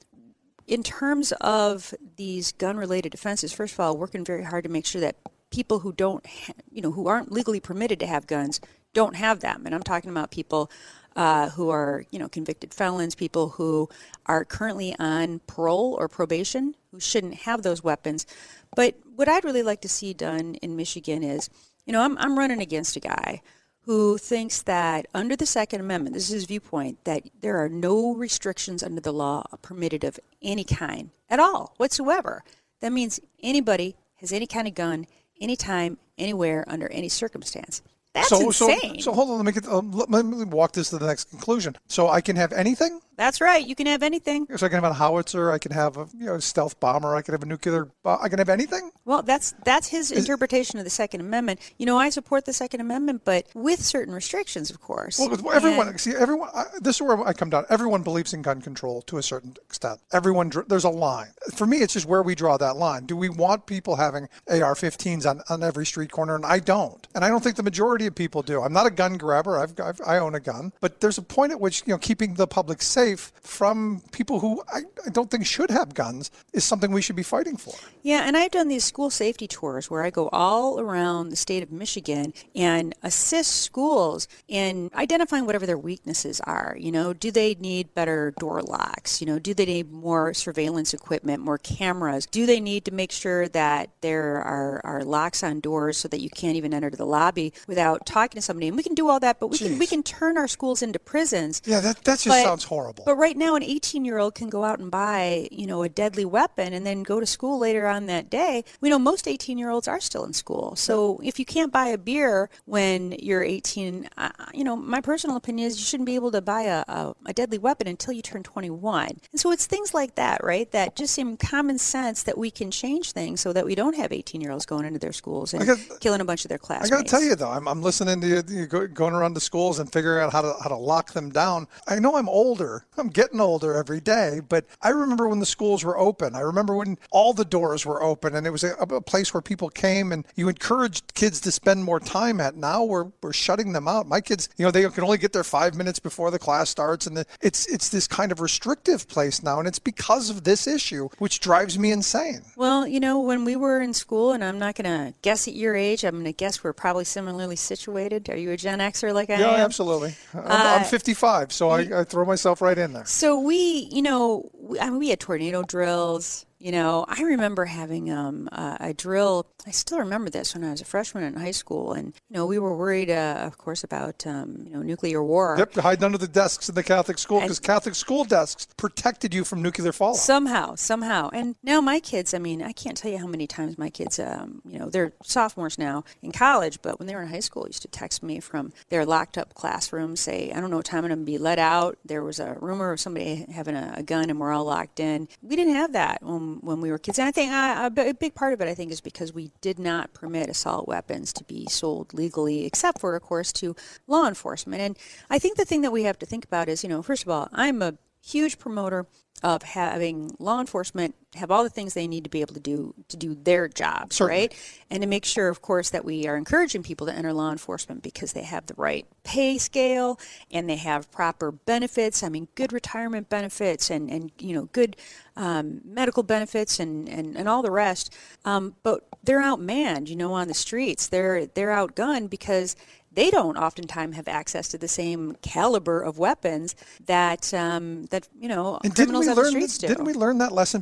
In terms of these gun-related offenses, first of all, working very hard to make sure that people who don't, ha- you know, who aren't legally permitted to have guns don't have them. And I'm talking about people uh, who are, you know, convicted felons, people who are currently on parole or probation, who shouldn't have those weapons. But what I'd really like to see done in Michigan is, you know, I'm I'm running against a guy who thinks that under the Second Amendment, this is his viewpoint, that there are no restrictions under the law permitted of any kind at all whatsoever. That means anybody has any kind of gun, anytime, anywhere, under any circumstance. That's so, insane. So, so hold on, let me, get, uh, let me walk this to the next conclusion. So I can have anything? That's right. You can have anything. So I can have a howitzer. I can have a you know stealth bomber. I can have a nuclear. Uh, I can have anything. Well, that's that's his Is, interpretation of the Second Amendment. You know, I support the Second Amendment, but with certain restrictions, of course. Well, everyone and, see everyone. I, this is where I come down. Everyone believes in gun control to a certain extent. Everyone there's a line. For me, it's just where we draw that line. Do we want people having A R fifteens on, on every street corner? And I don't. And I don't think the majority of people do. I'm not a gun grabber. I've, I've I own a gun, but there's a point at which you know keeping the public safe from people who I, I don't think should have guns is something we should be fighting for. Yeah, and I've done these school safety tours where I go all around the state of Michigan and assist schools in identifying whatever their weaknesses are. You know, do they need better door locks? You know, do they need more surveillance equipment, more cameras? Do they need to make sure that there are, are locks on doors so that you can't even enter the lobby without talking to somebody? And we can do all that, but we Jeez. can we can turn our schools into prisons. Yeah, that, that just but, sounds horrible. But right now, an eighteen-year-old can go out and buy, you know, a deadly weapon and then go to school later on that day. We know most eighteen-year-olds are still in school. So if you can't buy a beer when you're eighteen, uh, you know, my personal opinion is you shouldn't be able to buy a, a, a deadly weapon until you turn twenty-one. And so it's things like that, right, that just seem common sense that we can change things so that we don't have eighteen-year-olds going into their schools and got, killing a bunch of their classmates. I got to tell you, though, I'm, I'm listening to you, you go, going around the schools and figuring out how to how to lock them down. I know I'm older. I'm getting older every day, but I remember when the schools were open. I remember when all the doors were open and it was a, a place where people came and you encouraged kids to spend more time at. Now we're we're shutting them out. My kids, you know, they can only get there five minutes before the class starts, and the, it's it's this kind of restrictive place now, and it's because of this issue, which drives me insane. Well, you know, when we were in school, and I'm not going to guess at your age, I'm going to guess we're probably similarly situated. Are you a Gen Xer like I yeah, am? Yeah, absolutely. I'm, uh, I'm fifty-five, so I, I throw myself right in there. So we, you know, we, I mean, we had tornado drills. You know, I remember having um, uh, a drill. I still remember this when I was a freshman in high school. And, you know, we were worried, uh, of course, about, um, you know, nuclear war. Yep, hiding under the desks in the Catholic school because Catholic school desks protected you from nuclear fallout. Somehow, somehow. And now my kids, I mean, I can't tell you how many times my kids, um, you know, they're sophomores now in college, but when they were in high school, used to text me from their locked up classroom, say, I don't know what time I'm going to be let out. There was a rumor of somebody having a, a gun and we're all locked in. We didn't have that when, when we were kids. And I think uh, a big part of it, I think, is because we did not permit assault weapons to be sold legally, except for, of course, to law enforcement. And I think the thing that we have to think about is, you know, first of all, I'm a huge promoter of having law enforcement have all the things they need to be able to do to do their jobs, Certainly. right? And to make sure, of course, that we are encouraging people to enter law enforcement because they have the right pay scale and they have proper benefits. I mean, good retirement benefits and, and you know, good um, medical benefits and, and, and all the rest. Um, but they're outmanned, you know, on the streets. They're they're outgunned because they don't oftentimes have access to the same caliber of weapons that um, that you know and criminals on learn, the streets do. Didn't we learn that lesson back in the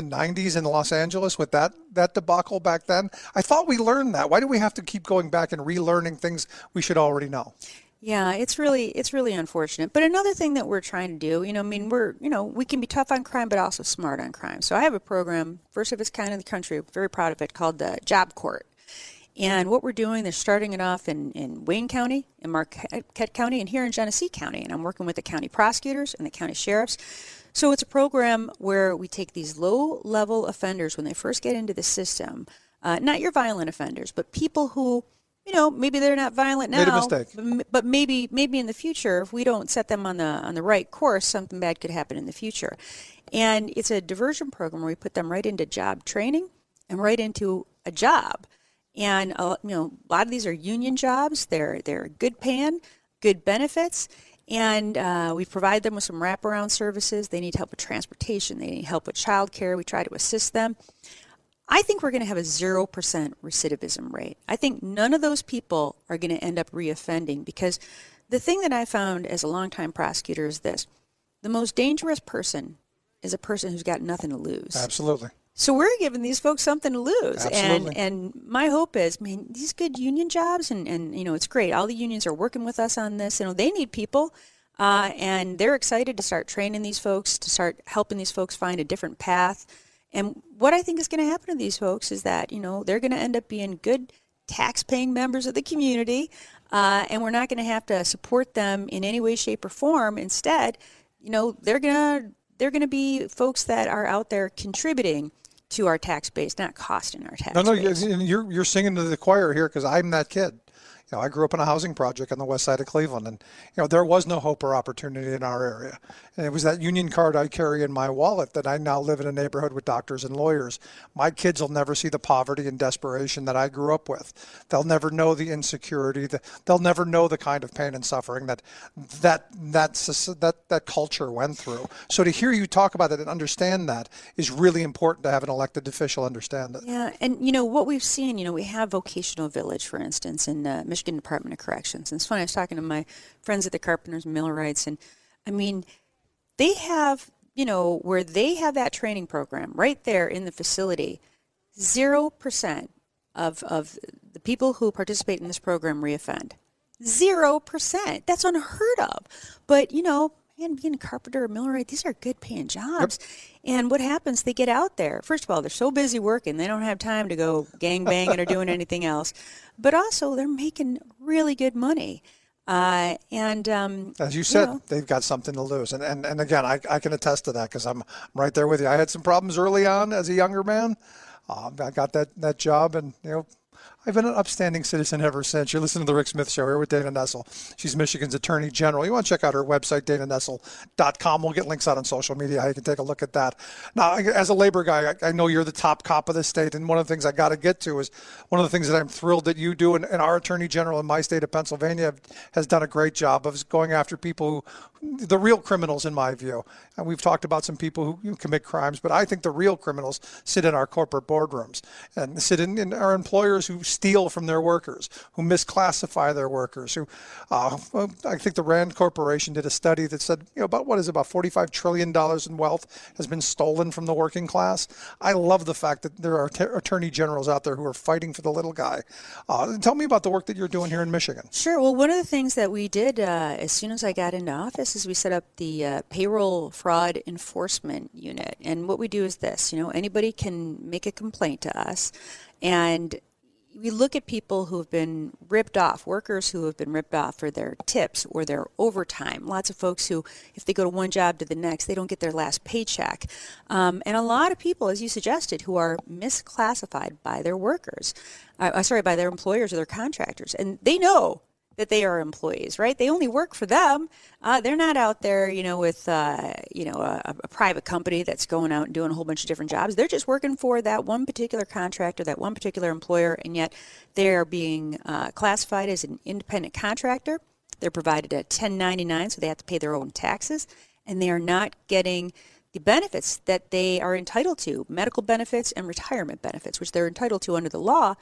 nineties in Los Angeles with that, that debacle back then? I thought we learned that. Why do we have to keep going back and relearning things we should already know? Yeah, it's really it's really unfortunate. But another thing that we're trying to do, you know, I mean, we're, you know, we can be tough on crime, but also smart on crime. So I have a program, first of its kind in the country, I'm very proud of it, called the Job Court. And what we're doing, they're starting it off in, in Wayne County, in Marquette County, and here in Genesee County. And I'm working with the county prosecutors and the county sheriffs. So it's a program where we take these low-level offenders when they first get into the system, uh, not your violent offenders, but people who, you know, maybe they're not violent now, Made a mistake. but maybe maybe in the future, if we don't set them on the on the right course, something bad could happen in the future. And it's a diversion program where we put them right into job training and right into a job. And uh, you know, a lot of these are union jobs. They're they're good paying, good benefits, and uh, we provide them with some wraparound services. They need help with transportation. They need help with childcare. We try to assist them. I think we're going to have a zero percent recidivism rate. I think none of those people are going to end up reoffending, because the thing that I found as a longtime prosecutor is this: the most dangerous person is a person who's got nothing to lose. Absolutely. So we're giving these folks something to lose. Absolutely. And and my hope is, man, these good union jobs, and, and you know, it's great. All the unions are working with us on this. You know, they need people, uh, and they're excited to start training these folks, to start helping these folks find a different path. And what I think is going to happen to these folks is that, you know, they're going to end up being good tax-paying members of the community, uh, and we're not going to have to support them in any way, shape, or form. Instead, you know, they're going to they're going to be folks that are out there contributing to our tax base, not costing our tax no, no, base. No, you're, you're singing to the choir here, because I'm that kid. You know, I grew up in a housing project on the west side of Cleveland, and you know, there was no hope or opportunity in our area. And it was that union card I carry in my wallet that I now live in a neighborhood with doctors and lawyers. My kids will never see the poverty and desperation that I grew up with. They'll never know the insecurity. The, they'll never know the kind of pain and suffering that that that that that culture went through. So to hear you talk about it and understand that is really important, to have an elected official understand it. Yeah, and you know what we've seen. You know, we have Vocational Village, for instance, in uh, Michigan Department of Corrections. And it's funny, I was talking to my friends at the Carpenters and Millwrights, and I mean, they have, you know, where they have that training program right there in the facility, zero percent of, of the people who participate in this program reoffend. Zero percent. That's unheard of. But, you know, man, being a carpenter or millwright, these are good paying jobs. Yep. And what happens, they get out there. First of all, they're so busy working, they don't have time to go gang banging or doing anything else. But also, they're making really good money. Uh, and um, as you said, you know, they've got something to lose. And and, and again, I, I can attest to that, because I'm, I'm right there with you. I had some problems early on as a younger man. Uh, I got that, that job, and, you know, I've been an upstanding citizen ever since. You're listening to the Rick Smith Show here with Dana Nessel. She's Michigan's Attorney General. You want to check out her website, dana nessel dot com. We'll get links out on social media how you can take a look at that. Now, as a labor guy, I know you're the top cop of the state, and one of the things I got to get to is one of the things that I'm thrilled that you do, and, and our Attorney General in my state of Pennsylvania has done a great job of going after people who, the real criminals in my view. And we've talked about some people who you know, commit crimes, but I think the real criminals sit in our corporate boardrooms and sit in, in our employers who steal from their workers, who misclassify their workers, who uh, I think the Rand Corporation did a study that said, you know, about what is it, about forty-five trillion dollars in wealth has been stolen from the working class. I love the fact that there are t- attorney generals out there who are fighting for the little guy. Uh, tell me about the work that you're doing here in Michigan. Sure. Well, one of the things that we did uh, as soon as I got into office is we set up the uh, payroll fraud enforcement unit. And what we do is this, you know, anybody can make a complaint to us, and we look at people who have been ripped off, workers who have been ripped off for their tips or their overtime. Lots of folks who, if they go to one job to the next, they don't get their last paycheck. Um, and a lot of people, as you suggested, who are misclassified by their workers, uh, sorry, by their employers or their contractors. And they know that they are employees, right? They only work for them. Uh, they're not out there, you know, with, uh, you know, a, a private company that's going out and doing a whole bunch of different jobs. They're just working for that one particular contractor, that one particular employer, and yet they're being uh, classified as an independent contractor. They're provided a ten ninety-nine, so they have to pay their own taxes, and they are not getting the benefits that they are entitled to, medical benefits and retirement benefits, which they're entitled to under the law.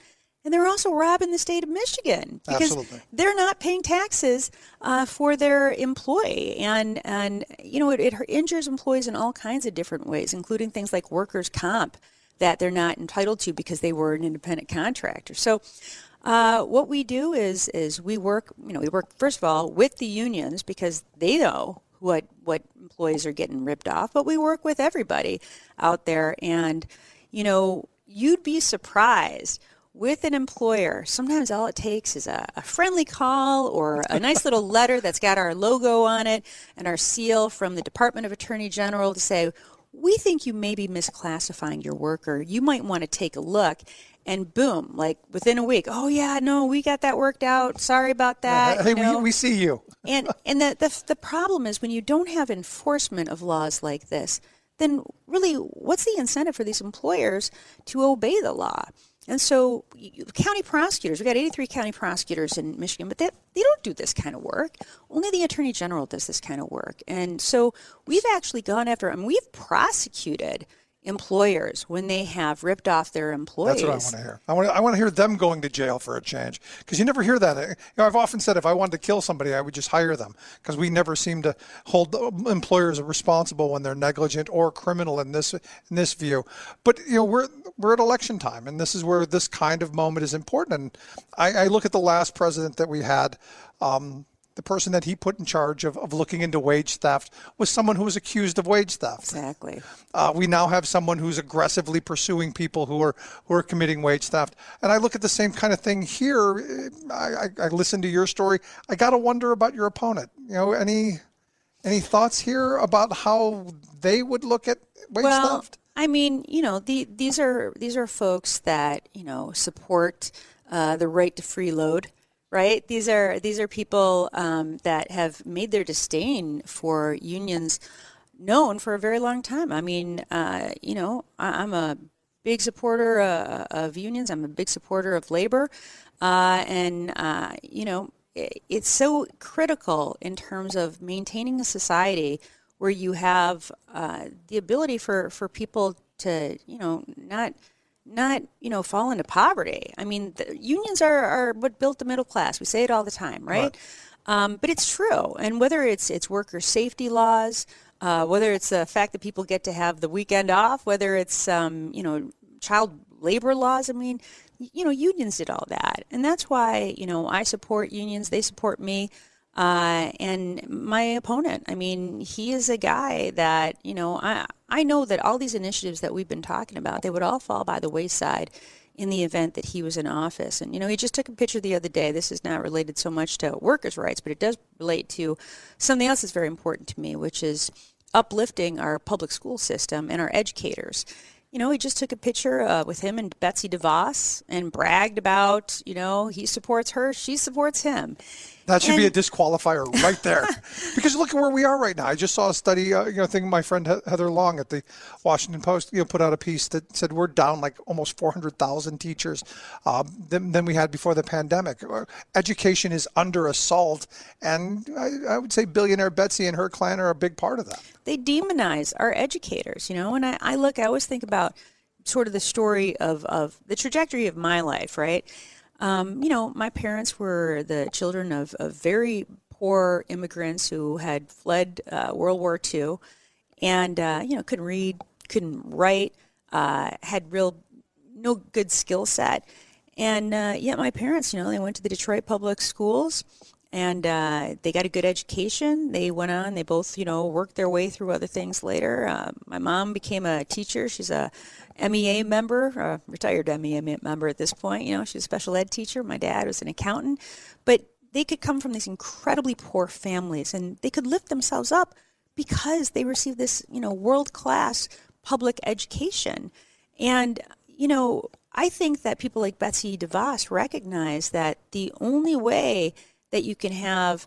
And they're also robbing the state of Michigan because Absolutely. they're not paying taxes uh, for their employee. And, and you know, it, it injures employees in all kinds of different ways, including things like workers' comp that they're not entitled to because they were an independent contractor. So uh, what we do is is we work, you know, we work, first of all, with the unions because they know what what employees are getting ripped off, but we work with everybody out there. And, you know, you'd be surprised with an employer. Sometimes all it takes is a, a friendly call or a nice little letter that's got our logo on it and our seal from the Department of Attorney General to say, we think you may be misclassifying your worker. You might want to take a look. And boom, like within a week, oh yeah, no, we got that worked out. Sorry about that. Hey, you know? we, we see you. and and the, the the problem is when you don't have enforcement of laws like this, then really, what's the incentive for these employers to obey the law? And so county prosecutors, we've got eighty-three county prosecutors in Michigan, but they, they don't do this kind of work. Only the Attorney General does this kind of work. And so we've actually gone after, I mean, we've prosecuted employers when they have ripped off their employees. That's what I want to hear. I want to, I want to hear them going to jail for a change because you never hear that. You know, I've often said if I wanted to kill somebody, I would just hire them because we never seem to hold employers responsible when they're negligent or criminal in this in this view. But you know, we're we're at election time, and this is where this kind of moment is important. And I, I look at the last president that we had. Um, The person that he put in charge of, of looking into wage theft was someone who was accused of wage theft. Exactly. Uh, we now have someone who's aggressively pursuing people who are who are committing wage theft. And I look at the same kind of thing here. I, I, I listen to your story. I got to wonder about your opponent. You know, any any thoughts here about how they would look at wage well, theft? I mean, you know, the, these are these are folks that, you know, support uh, the right to freeload. Right. These are these are people um, that have made their disdain for unions known for a very long time. I mean, uh, you know, I, I'm a big supporter uh, of unions. I'm a big supporter of labor. Uh, and, uh, you know, it, it's so critical in terms of maintaining a society where you have uh, the ability for, for people to, you know, not not, you know, fall into poverty. I mean, the unions are, are what built the middle class. We say it all the time, right? right. Um, but it's true. And whether it's it's worker safety laws, uh, whether it's the fact that people get to have the weekend off, whether it's, um, you know, child labor laws, I mean, you know, unions did all that. And that's why, you know, I support unions. They support me. Uh, and my opponent, I mean, he is a guy that, you know, I I know that all these initiatives that we've been talking about, they would all fall by the wayside in the event that he was in office. And, you know, he just took a picture the other day. This is not related so much to workers' rights, but it does relate to something else that's very important to me, which is uplifting our public school system and our educators. You know, he just took a picture uh, with him and Betsy DeVos and bragged about, you know, he supports her, she supports him. That should and, be a disqualifier right there. Because look at where we are right now. I just saw a study, uh, you know, thing my friend Heather Long at the Washington Post, you know, put out a piece that said we're down like almost four hundred thousand teachers um, than, than we had before the pandemic. Education is under assault. And I, I would say billionaire Betsy and her clan are a big part of that. They demonize our educators, you know, and I, I look, I always think about sort of the story of, of the trajectory of my life, right? Um, you know, my parents were the children of, of very poor immigrants who had fled uh, World War Two and, uh, you know, couldn't read, couldn't write, uh, had real no good skill set. And uh, yet my parents, you know, they went to the Detroit public schools and uh, they got a good education. They went on, they both, you know, worked their way through other things later. Uh, my mom became a teacher. She's a M E A member, a retired M E A member at this point. You know, she's a special ed teacher. My dad was an accountant. But they could come from these incredibly poor families, and they could lift themselves up because they received this, you know, world-class public education. And, you know, I think that people like Betsy DeVos recognize that the only way that you can have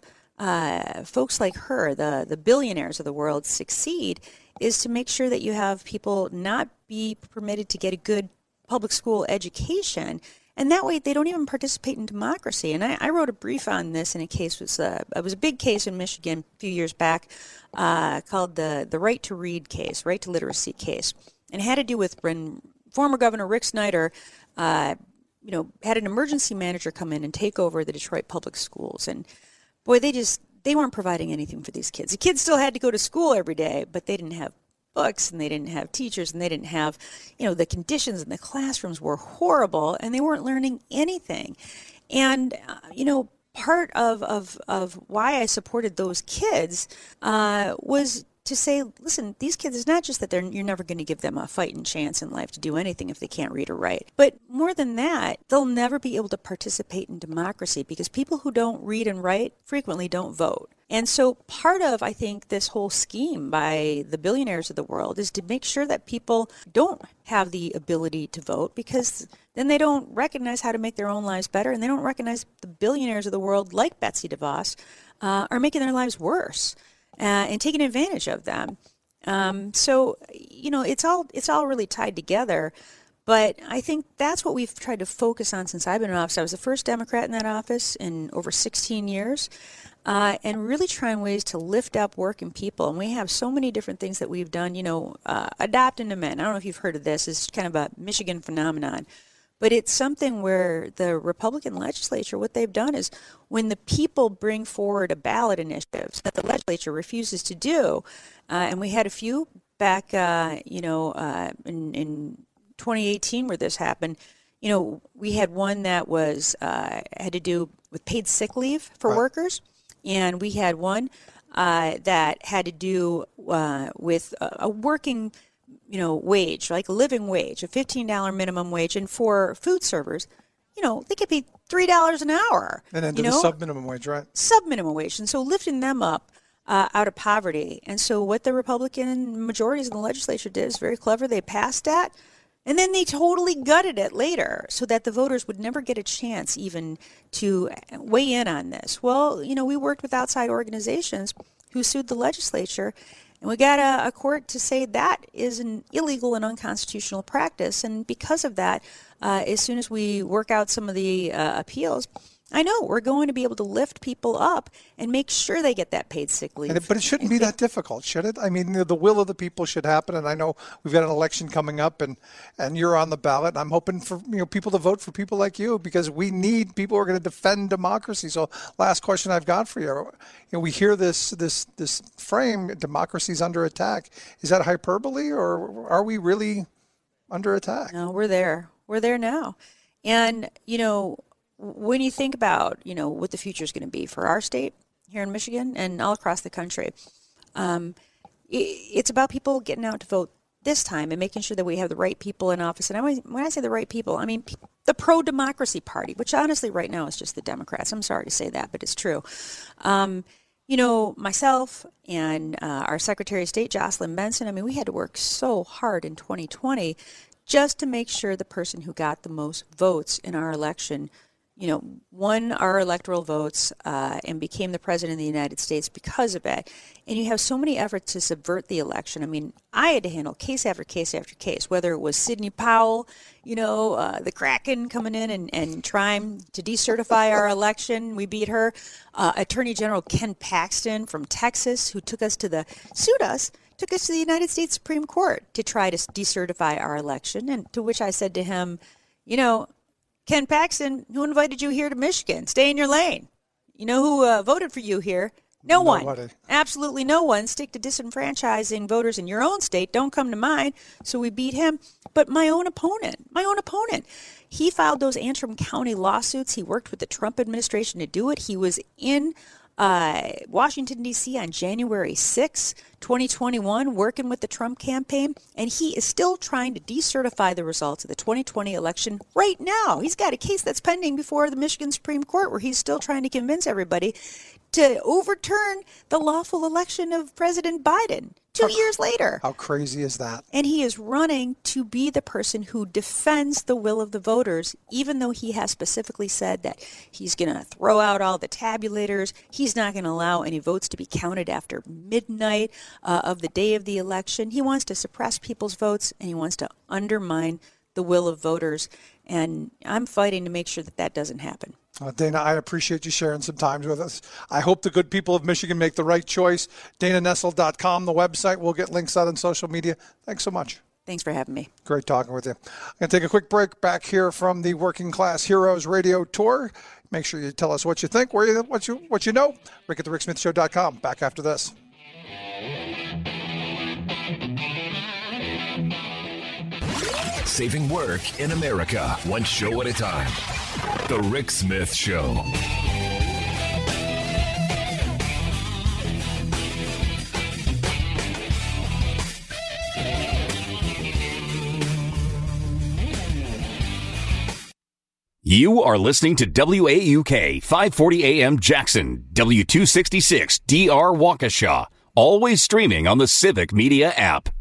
uh, folks like her, the, the billionaires of the world, succeed is to make sure that you have people not be permitted to get a good public school education. And that way they don't even participate in democracy. And I, I wrote a brief on this in a case, it was a, it was a big case in Michigan a few years back uh, called the, the Right to Read case, Right to Literacy case. And it had to do with when former Governor Rick Snyder uh, you know, had an emergency manager come in and take over the Detroit Public Schools. And boy, they just, they weren't providing anything for these kids. The kids still had to go to school every day, but they didn't have books and they didn't have teachers and they didn't have, you know, the conditions in the classrooms were horrible and they weren't learning anything. And, uh, you know, part of, of, of why I supported those kids uh, was to say, listen, these kids, it's not just that they're, you're never going to give them a fighting chance in life to do anything if they can't read or write. But more than that, they'll never be able to participate in democracy because people who don't read and write frequently don't vote. And so part of, I think, this whole scheme by the billionaires of the world is to make sure that people don't have the ability to vote because then they don't recognize how to make their own lives better and they don't recognize the billionaires of the world like Betsy DeVos uh, are making their lives worse. Uh, and taking advantage of them. Um, so, you know, it's all it's all really tied together. But I think that's what we've tried to focus on since I've been in office. I was the first Democrat in that office in over sixteen years, uh, and really trying ways to lift up working people. And we have so many different things that we've done. You know, uh, Adopt and Amend. I don't know if you've heard of this. It's kind of a Michigan phenomenon. But it's something where the Republican legislature, what they've done is when the people bring forward a ballot initiative that the legislature refuses to do, uh, and we had a few back, uh, you know, uh, in, in twenty eighteen where this happened, you know, we had one that was uh, had to do with paid sick leave for right. workers, and we had one uh, that had to do uh, with a, a working you know, wage, like a living wage, a fifteen dollars minimum wage. And for food servers, you know, they get paid three dollars an hour. And then you to know? the sub-minimum wage, right? Sub-minimum wage. And so lifting them up uh, out of poverty. And so what the Republican majorities in the legislature did is very clever. They passed that, and then they totally gutted it later so that the voters would never get a chance even to weigh in on this. Well, you know, we worked with outside organizations who sued the legislature, and we got a, a court to say that is an illegal and unconstitutional practice. And because of that, uh, as soon as we work out some of the uh, appeals, I know we're going to be able to lift people up and make sure they get that paid sick leave. And it, but it shouldn't be that difficult, should it? I mean, the will of the people should happen. And I know we've got an election coming up, and, and you're on the ballot. I'm hoping for you know people to vote for people like you because we need people who are going to defend democracy. So, last question I've got for you: you know, we hear this this this frame, democracy's under attack. Is that hyperbole, or are we really under attack? No, we're there. We're there now, and you know. When you think about, you know, what the future is going to be for our state here in Michigan and all across the country, um, it, it's about people getting out to vote this time and making sure that we have the right people in office. And I, when I say the right people, I mean the pro-democracy party, which honestly right now is just the Democrats. I'm sorry to say that, but it's true. Um, you know, myself and uh, our Secretary of State, Jocelyn Benson, I mean, we had to work so hard in twenty twenty just to make sure the person who got the most votes in our election you know, won our electoral votes uh, and became the president of the United States because of it. And you have so many efforts to subvert the election. I mean, I had to handle case after case after case, whether it was Sidney Powell, you know, uh, the Kraken coming in and, and trying to decertify our election. We beat her. Uh, Attorney General Ken Paxton from Texas, who took us to the, sued us, took us to the United States Supreme Court to try to decertify our election. And to which I said to him, you know, Ken Paxton, who invited you here to Michigan? Stay in your lane. You know who uh, voted for you here? No Nobody. one. Absolutely no one. Stick to disenfranchising voters in your own state. Don't come to mine. So we beat him. But my own opponent, my own opponent, he filed those Antrim County lawsuits. He worked with the Trump administration to do it. He was in uh, Washington, D C on January sixth, twenty twenty-one, working with the Trump campaign, and he is still trying to decertify the results of the twenty twenty election right now. He's got a case that's pending before the Michigan Supreme Court where he's still trying to convince everybody to overturn the lawful election of President Biden two how, years later. How crazy is that? And he is running to be the person who defends the will of the voters, even though he has specifically said that he's going to throw out all the tabulators. He's not going to allow any votes to be counted after midnight uh, of the day of the election. He wants to suppress people's votes, and he wants to undermine the will of voters. And I'm fighting to make sure that that doesn't happen. Uh, Dana, I appreciate you sharing some time with us. I hope the good people of Michigan make the right choice. Dana Nessel dot com, the website. We'll get links out on social media. Thanks so much. Thanks for having me. Great talking with you. I'm going to take a quick break back here from the Working Class Heroes Radio Tour. Make sure you tell us what you think, where you, what you what you know. Rick at the rick smith show dot com. Back after this. Saving work in America, one show at a time. The Rick Smith Show. You are listening to W A U K five forty A M Jackson, W two sixty-six D R Waukesha, always streaming on the Civic Media app.